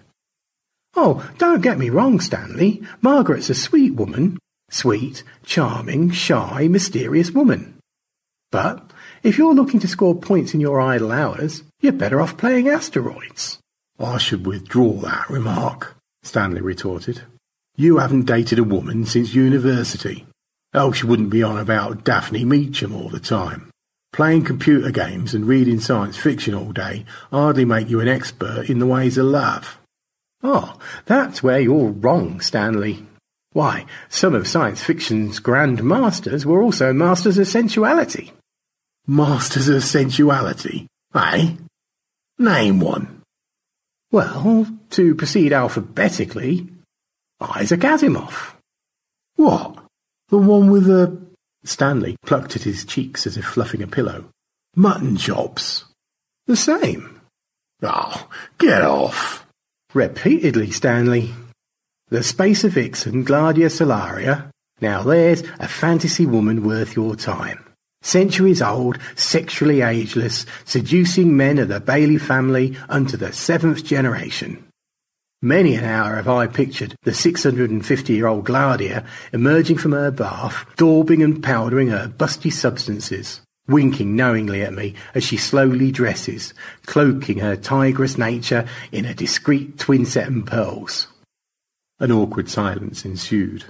Oh, don't get me wrong, Stanley. Margaret's a sweet woman. Sweet, charming, shy, mysterious woman. But if you're looking to score points in your idle hours, you're better off playing asteroids. I should withdraw that remark, Stanley retorted. You haven't dated a woman since university. Else you wouldn't be on about Daphne Meacham all the time. Playing computer games and reading science fiction all day hardly make you an expert in the ways of love. Oh, that's where you're wrong, Stanley. Why, some of science fiction's grand masters were also masters of sensuality. Masters of sensuality, eh? Name one. Well, to proceed alphabetically, Isaac Asimov. What? The one with the... Stanley plucked at his cheeks as if fluffing a pillow. Mutton chops. The same. Oh, get off. Repeatedly, Stanley. The Spacer Vixen, Gladia Solaria. Now there's a fantasy woman worth your time. Centuries old, sexually ageless, seducing men of the Bailey family unto the 7th generation. Many an hour have I pictured the 650-year-old Gladia emerging from her bath, daubing and powdering her busty substances, winking knowingly at me as she slowly dresses, cloaking her tigress nature in a discreet twin set and pearls. An awkward silence ensued.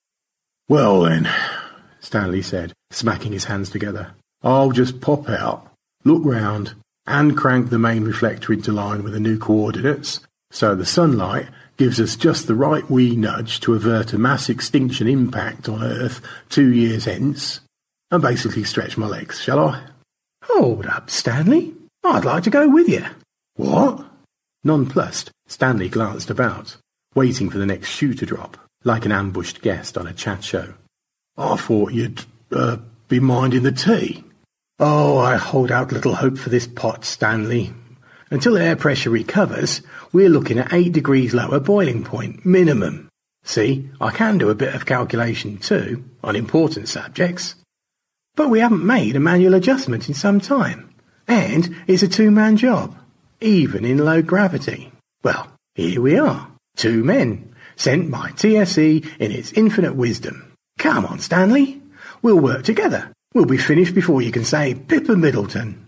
Well then, Stanley said, smacking his hands together, I'll just pop out, look round, and crank the main reflector into line with the new coordinates, so the sunlight gives us just the right wee nudge to avert a mass extinction impact on Earth 2 years hence, and basically stretch my legs, shall I? Hold up, Stanley. I'd like to go with you. What? Nonplussed, Stanley glanced about, waiting for the next shoe to drop, like an ambushed guest on a chat show. I thought you'd, be minding the tea. Oh, I hold out little hope for this pot, Stanley. Until air pressure recovers, we're looking at 8 degrees lower boiling point, minimum. See, I can do a bit of calculation too, on important subjects. But we haven't made a manual adjustment in some time. And it's a 2-man job, even in low gravity. Well, here we are, 2 men, sent by TSE in its infinite wisdom. Come on, Stanley. We'll work together. We'll be finished before you can say Pippa Middleton.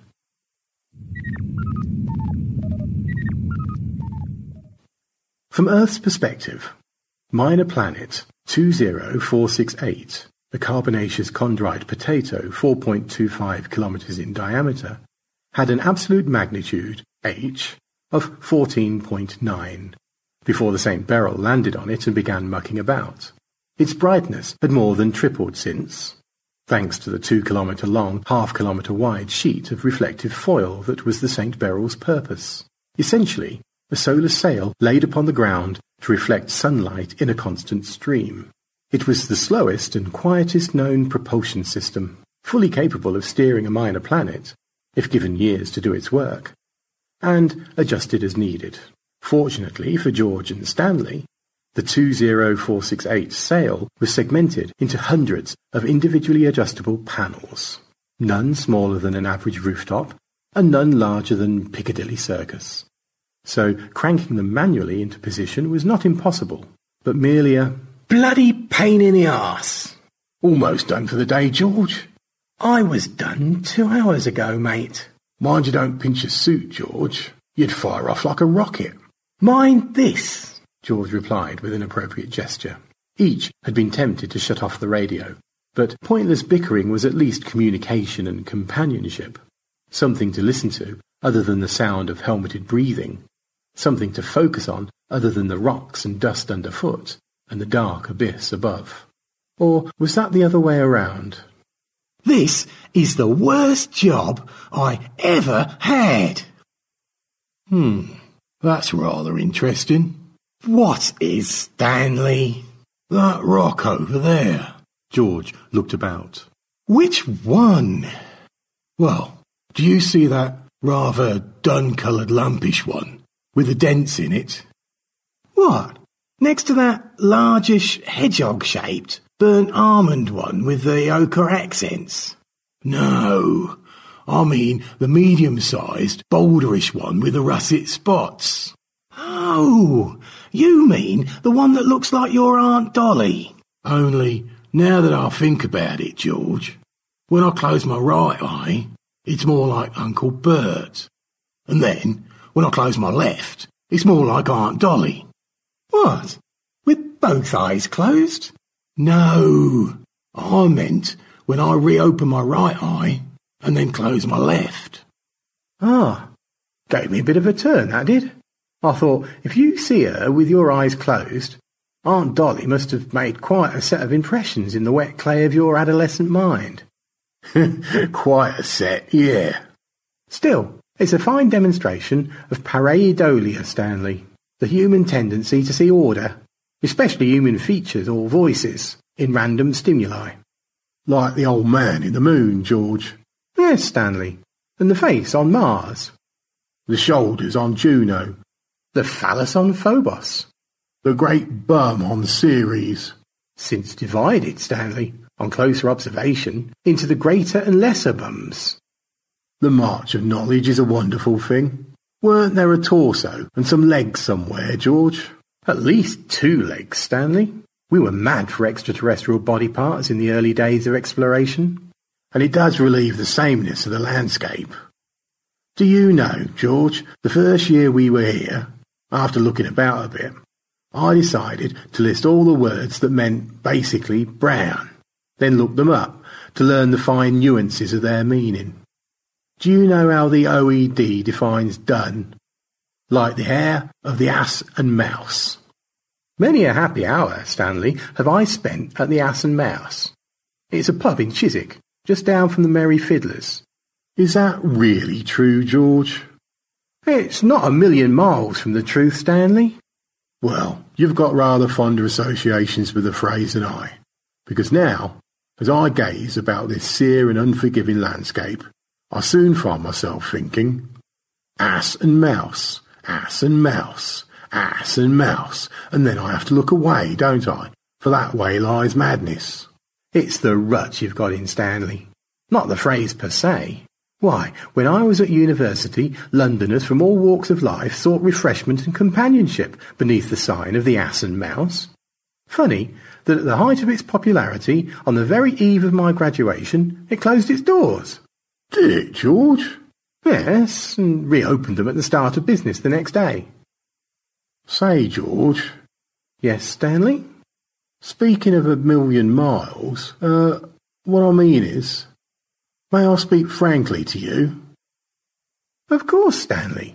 From Earth's perspective, Minor Planet 20468, a carbonaceous chondrite potato 4.25 kilometers in diameter, had an absolute magnitude, H, of 14.9, before the St. Beryl landed on it and began mucking about. Its brightness had more than tripled since, thanks to the 2-kilometre-long, half-kilometre-wide sheet of reflective foil that was the St. Beryl's purpose. Essentially, a solar sail laid upon the ground to reflect sunlight in a constant stream. It was the slowest and quietest known propulsion system, fully capable of steering a minor planet, if given years to do its work, and adjusted as needed. Fortunately for George and Stanley, the 20468 sail was segmented into hundreds of individually adjustable panels, none smaller than an average rooftop, and none larger than Piccadilly Circus. So cranking them manually into position was not impossible, but merely a bloody pain in the arse. Almost done for the day, George. I was done 2 hours ago, mate. Mind you don't pinch your suit, George. You'd fire off like a rocket. Mind this, George replied with an appropriate gesture. Each had been tempted to shut off the radio, but pointless bickering was at least communication and companionship. Something to listen to other than the sound of helmeted breathing. Something to focus on other than the rocks and dust underfoot and the dark abyss above. Or was that the other way around? This is the worst job I ever had. That's rather interesting. What is Stanley? That rock over there. George looked about. Which one? Well, do you see that rather dun-coloured lumpish one, with the dents in it? What? Next to that largish hedgehog-shaped, burnt almond one with the ochre accents? No, I mean the medium-sized, boulderish one with the russet spots. Oh, you mean the one that looks like your Aunt Dolly? Only, now that I think about it, George, when I close my right eye, it's more like Uncle Bert. And then, when I close my left, it's more like Aunt Dolly. What? With both eyes closed? No, I meant when I reopen my right eye and then close my left. Ah, gave me a bit of a turn, that did. I thought, if you see her with your eyes closed, Aunt Dolly must have made quite a set of impressions in the wet clay of your adolescent mind. Quite a set, yeah. Still, it's a fine demonstration of pareidolia, Stanley, the human tendency to see order, especially human features or voices, in random stimuli. Like the old man in the moon, George. Yes, Stanley, and the face on Mars. The shoulders on Juno. The phallus on Phobos. The great bum on Ceres. Since divided, Stanley, on closer observation, into the greater and lesser bums. The march of knowledge is a wonderful thing. Weren't there a torso and some legs somewhere, George? At least 2 legs, Stanley. We were mad for extraterrestrial body parts in the early days of exploration. And it does relieve the sameness of the landscape. Do you know, George, the first year we were here, after looking about a bit, I decided to list all the words that meant basically brown, then look them up to learn the fine nuances of their meaning. Do you know how the OED defines done? Like the hair of the ass and mouse. Many a happy hour, Stanley, have I spent at the Ass and Mouse. It's a pub in Chiswick, just down from the Merry Fiddlers. Is that really true, George? It's not a million miles from the truth, Stanley. Well, you've got rather fonder associations with the phrase than I, because now, as I gaze about this sere and unforgiving landscape, I soon find myself thinking, ass and mouse, ass and mouse, ass and mouse, and then I have to look away, don't I? For that way lies madness. It's the rut you've got in, Stanley, not the phrase per se. Why, when I was at university, Londoners from all walks of life sought refreshment and companionship beneath the sign of the Ass and Mouse. Funny that at the height of its popularity, on the very eve of my graduation, it closed its doors. Did it, George? Yes, and reopened them at the start of business the next day. Say, George. Yes, Stanley? Speaking of a million miles, what I mean is, may I speak frankly to you? Of course, Stanley.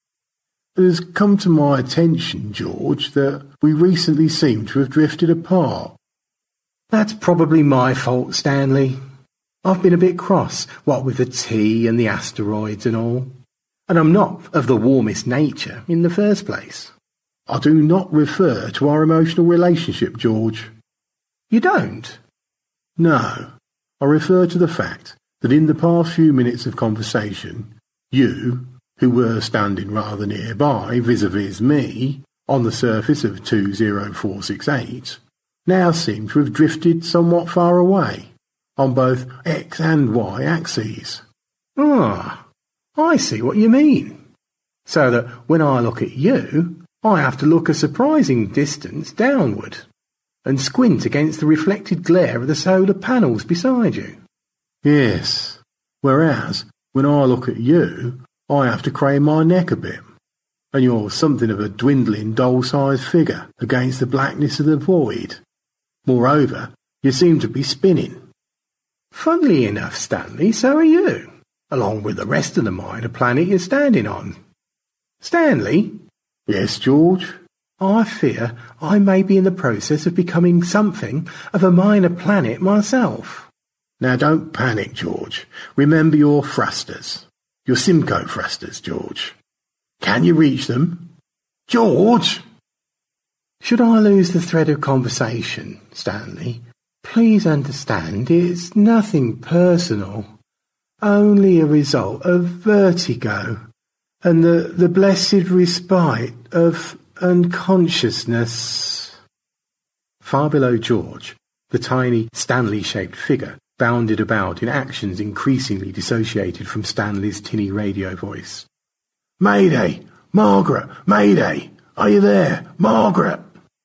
It has come to my attention, George, that we recently seem to have drifted apart. That's probably my fault, Stanley. I've been a bit cross, what with the tea and the asteroids and all. And I'm not of the warmest nature in the first place. I do not refer to our emotional relationship, George. You don't? No. I refer to the fact that in the past few minutes of conversation, you, who were standing rather nearby vis-a-vis me, on the surface of 20468, now seem to have drifted somewhat far away, on both X and Y axes. Ah, I see what you mean. So that when I look at you, I have to look a surprising distance downward, and squint against the reflected glare of the solar panels beside you. Yes, whereas when I look at you, I have to crane my neck a bit, and you're something of a dwindling doll-sized figure against the blackness of the void. Moreover, you seem to be spinning. Funnily enough, Stanley, so are you, along with the rest of the minor planet you're standing on. Stanley? Yes, George? I fear I may be in the process of becoming something of a minor planet myself. Now don't panic, George. Remember your thrusters. Your Simcoe thrusters, George. Can you reach them? George! Should I lose the thread of conversation, Stanley, please understand it's nothing personal, only a result of vertigo and the blessed respite of unconsciousness. Far below George, the tiny Stanley-shaped figure bounded about in actions increasingly dissociated from Stanley's tinny radio voice. Mayday! Margaret! Mayday! Are you there? Margaret!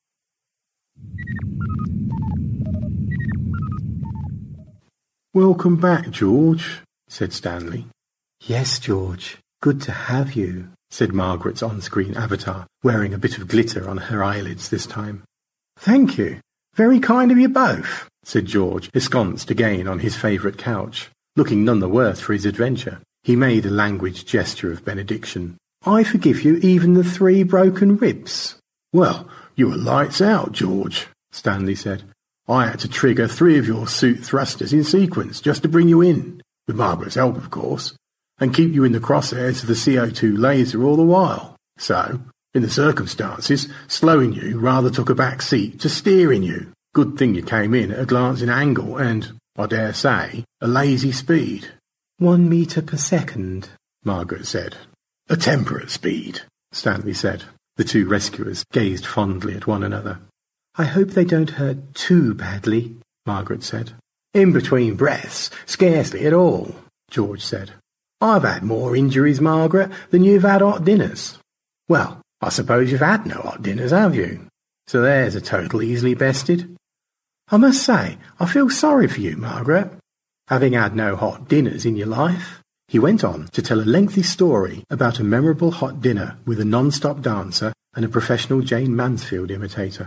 Welcome back, George, said Stanley. Yes, George. Good to have you, said Margaret's on-screen avatar, wearing a bit of glitter on her eyelids this time. Thank you. Very kind of you both, said George, ensconced again on his favourite couch. Looking none the worse for his adventure, he made a languid gesture of benediction. I forgive you even the 3 broken ribs. Well, you were lights out, George, Stanley said. I had to trigger 3 of your suit thrusters in sequence just to bring you in, with Margaret's help, of course, and keep you in the crosshairs of the CO2 laser all the while. So, in the circumstances, slowing you rather took a back seat to steering you. Good thing you came in at a glancing angle and, I dare say, a lazy speed. 1 metre per second, Margaret said. A temperate speed, Stanley said. The 2 rescuers gazed fondly at one another. I hope they don't hurt too badly, Margaret said. In between breaths, scarcely at all, George said. I've had more injuries, Margaret, than you've had hot dinners. Well, I suppose you've had no hot dinners, have you? So there's a total easily bested. I must say, I feel sorry for you, Margaret, having had no hot dinners in your life. He went on to tell a lengthy story about a memorable hot dinner with a non-stop dancer and a professional Jane Mansfield imitator.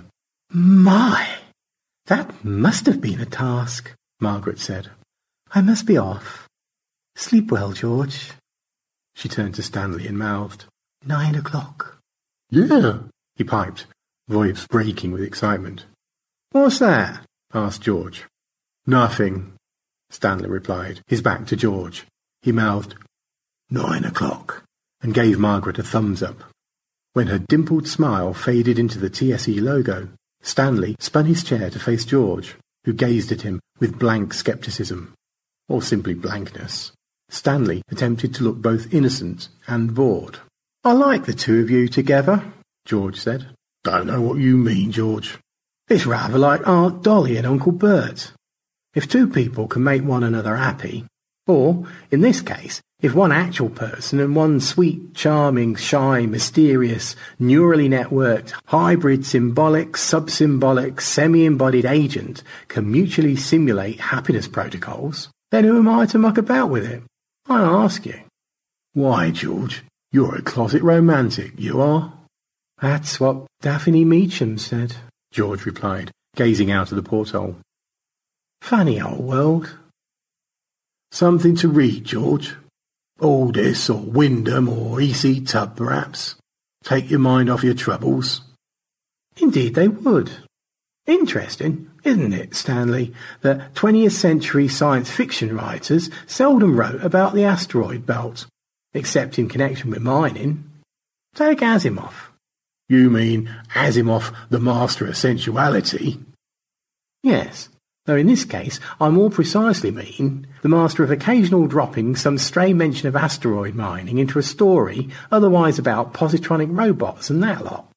My! That must have been a task, Margaret said. I must be off. Sleep well, George. She turned to Stanley and mouthed, 9 o'clock. Yeah, he piped, voice breaking with excitement. What's that? Asked George. Nothing, Stanley replied, his back to George. He mouthed, 9 o'clock, and gave Margaret a thumbs up. When her dimpled smile faded into the TSE logo, Stanley spun his chair to face George, who gazed at him with blank scepticism, or simply blankness. Stanley attempted to look both innocent and bored. I like the 2 of you together, George said. Don't know what you mean, George. It's rather like Aunt Dolly and Uncle Bert. If 2 people can make one another happy, or, in this case, if one actual person and one sweet, charming, shy, mysterious, neurally networked, hybrid, symbolic, sub-symbolic, semi-embodied agent can mutually simulate happiness protocols, then who am I to muck about with it? I ask you. Why, George, you're a closet romantic, you are. That's what Daphne Meacham said, George replied, gazing out of the porthole. Funny old world. Something to read, George. Aldous or Wyndham or E.C. Tubb, perhaps. Take your mind off your troubles. Indeed they would. Interesting, isn't it, Stanley, that 20th century science fiction writers seldom wrote about the asteroid belt, except in connection with mining. Take Asimov. You mean Asimov, the master of sensuality? Yes, though in this case I more precisely mean the master of occasional dropping some stray mention of asteroid mining into a story otherwise about positronic robots and that lot.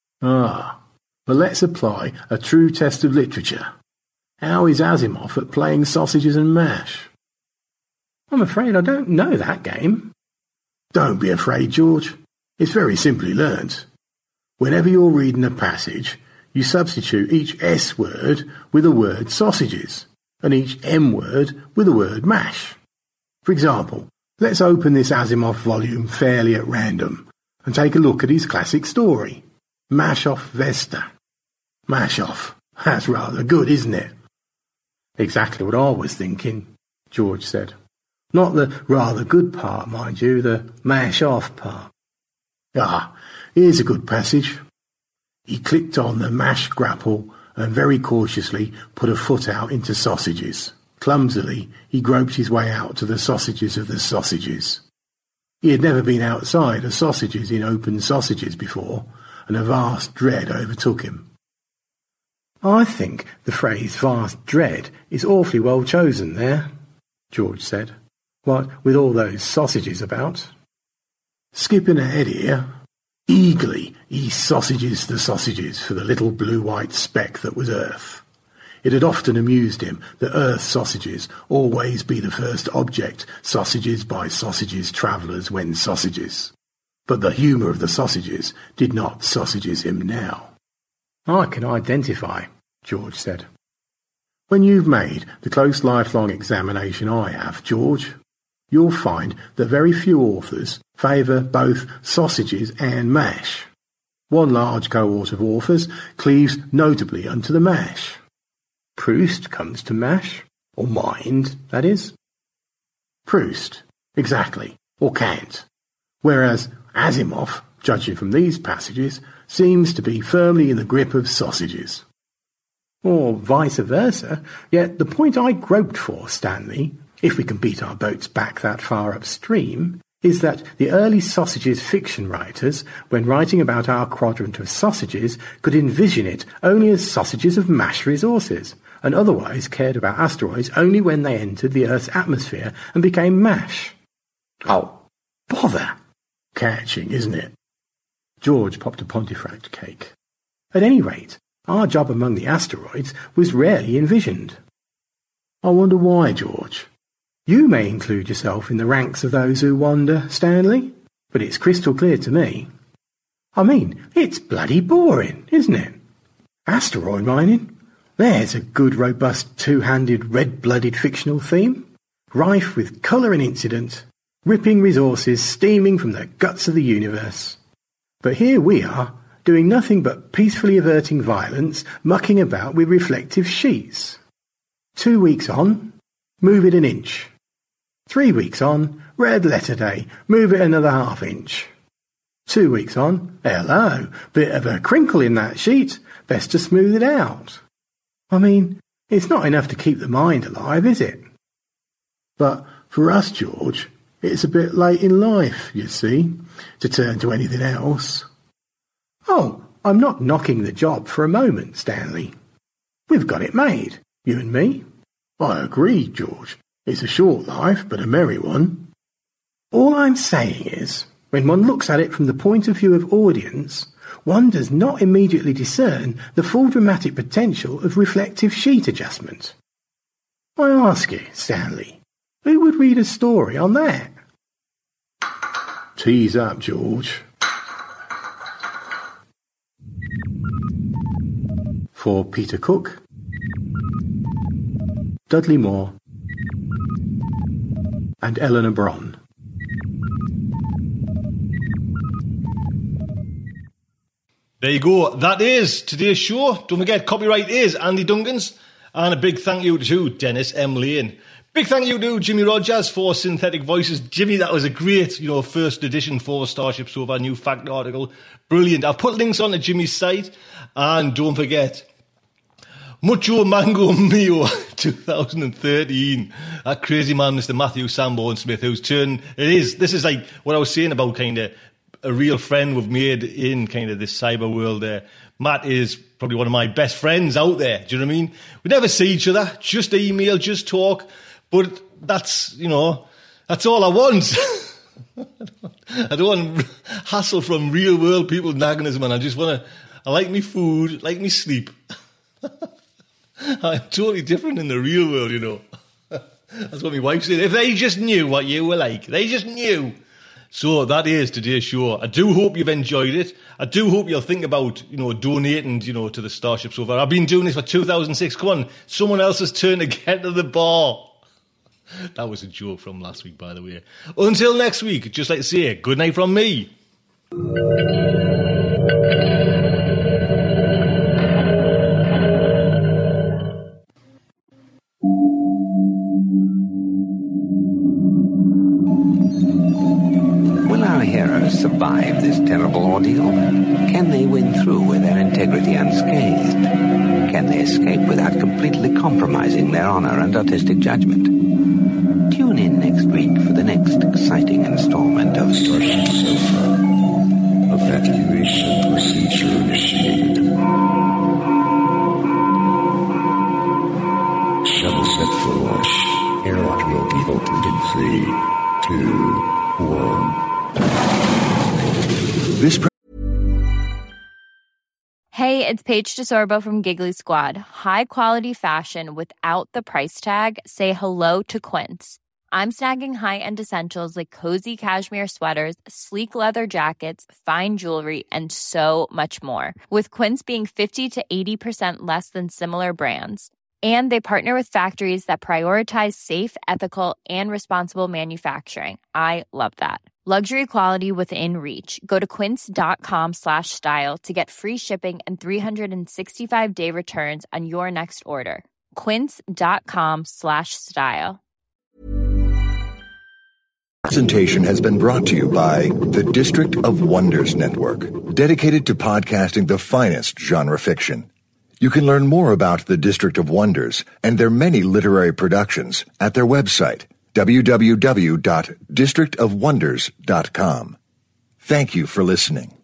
Ah, but let's apply a true test of literature. How is Asimov at playing sausages and mash? I'm afraid I don't know that game. Don't be afraid, George. It's very simply learnt. Whenever you're reading a passage, you substitute each S word with the word sausages, and each M word with the word mash. For example, let's open this Asimov volume fairly at random, and take a look at his classic story, Mash Off Vesta. Mash off. That's rather good, isn't it? Exactly what I was thinking, George said. Not the rather good part, mind you, the mash off part. Ah, here's a good passage. He clicked on the mash grapple and very cautiously put a foot out into sausages. Clumsily, he groped his way out to the sausages of the sausages. He had never been outside of sausages in open sausages before, and a vast dread overtook him. I think the phrase vast dread is awfully well chosen there, George said. What with all those sausages about? Skipping ahead here, eagerly he sausages the sausages for the little blue-white speck that was Earth. It had often amused him that Earth sausages always be the first object sausages by sausages travellers when sausages. But the humour of the sausages did not sausages him now. I can identify, George said. When you've made the close lifelong examination I have, George, you'll find that very few authors favour both sausages and mash. One large cohort of authors cleaves notably unto the mash. Proust comes to mash, or mind, that is. Proust, exactly, or Kant. Whereas Asimov, judging from these passages, seems to be firmly in the grip of sausages. Or vice versa, yet the point I groped for, Stanley, if we can beat our boats back that far upstream, is that the early sausages fiction writers, when writing about our quadrant of sausages, could envision it only as sausages of mash resources, and otherwise cared about asteroids only when they entered the Earth's atmosphere and became mash. Oh, bother! Catching, isn't it? George popped a Pontefract cake. At any rate, our job among the asteroids was rarely envisioned. I wonder why, George. You may include yourself in the ranks of those who wander, Stanley, but it's crystal clear to me. I mean, it's bloody boring, isn't it? Asteroid mining? There's a good, robust, two-handed, red-blooded fictional theme, rife with colour and incident, ripping resources steaming from the guts of the universe. But here we are, doing nothing but peacefully averting violence, mucking about with reflective sheets. 2 weeks on, move it an inch. 3 weeks on, red letter day, move it another half inch. 2 weeks on, hello, bit of a crinkle in that sheet, best to smooth it out. I mean, it's not enough to keep the mind alive, is it? But for us, George, it's a bit late in life, you see, to turn to anything else. Oh, I'm not knocking the job for a moment, Stanley. We've got it made, you and me. I agree, George. It's a short life, but a merry one. All I'm saying is, when one looks at it from the point of view of audience, one does not immediately discern the full dramatic potential of reflective sheet adjustment. I ask you, Stanley, who would read a story on that? Tease up, George. For Peter Cook, Dudley Moore, and Eleanor Bron. There you go. That is today's show. Don't forget, copyright is Andy Duncan's. And a big thank you to Dennis M. Lane. Big thank you to Jimmy Rogers for Synthetic Voices. Jimmy, that was a great, first edition for Starship Sofa, new fact article. Brilliant. I've put links on to Jimmy's site. And don't forget, Mucho Mango Mio 2013. That crazy man, Mr. Matthew Sanborn Smith, who's this is like what I was saying about kind of a real friend we've made in kind of this cyber world there. Matt is probably one of my best friends out there. Do you know what I mean? We never see each other, just email, just talk. But that's, that's all I want. I don't want hassle from real world people nagging us, man. I like me food, like me sleep. I'm totally different in the real world, That's what my wife said. If they just knew what you were like, they just knew. So that is today's show. I do hope you've enjoyed it. I do hope you'll think about, donating, to the Starship Sofa. I've been doing this for 2006. Come on, someone else's turn to get to the bar. That was a joke from last week, by the way. Until next week, just like to say, good night from me. Will our heroes survive this terrible ordeal? Can they win through with their integrity unscathed? can they escape without completely compromising their honor and artistic judgment? Tune in next week for the next exciting installment of Starship Sofa. Evacuation procedure initiated. Shuttle set for launch. Airlock will be opened in 3, 2, 1. Hey, it's Paige DeSorbo from Giggly Squad. High quality fashion without the price tag. Say hello to Quince. I'm snagging high-end essentials like cozy cashmere sweaters, sleek leather jackets, fine jewelry, and so much more. With Quince being 50 to 80% less than similar brands. And they partner with factories that prioritize safe, ethical, and responsible manufacturing. I love that. Luxury quality within reach. Go to quince.com/style to get free shipping and 365-day returns on your next order. Quince.com/style. Presentation has been brought to you by the District of Wonders Network, dedicated to podcasting the finest genre fiction. You can learn more about the District of Wonders and their many literary productions at their website, www.districtofwonders.com. Thank you for listening.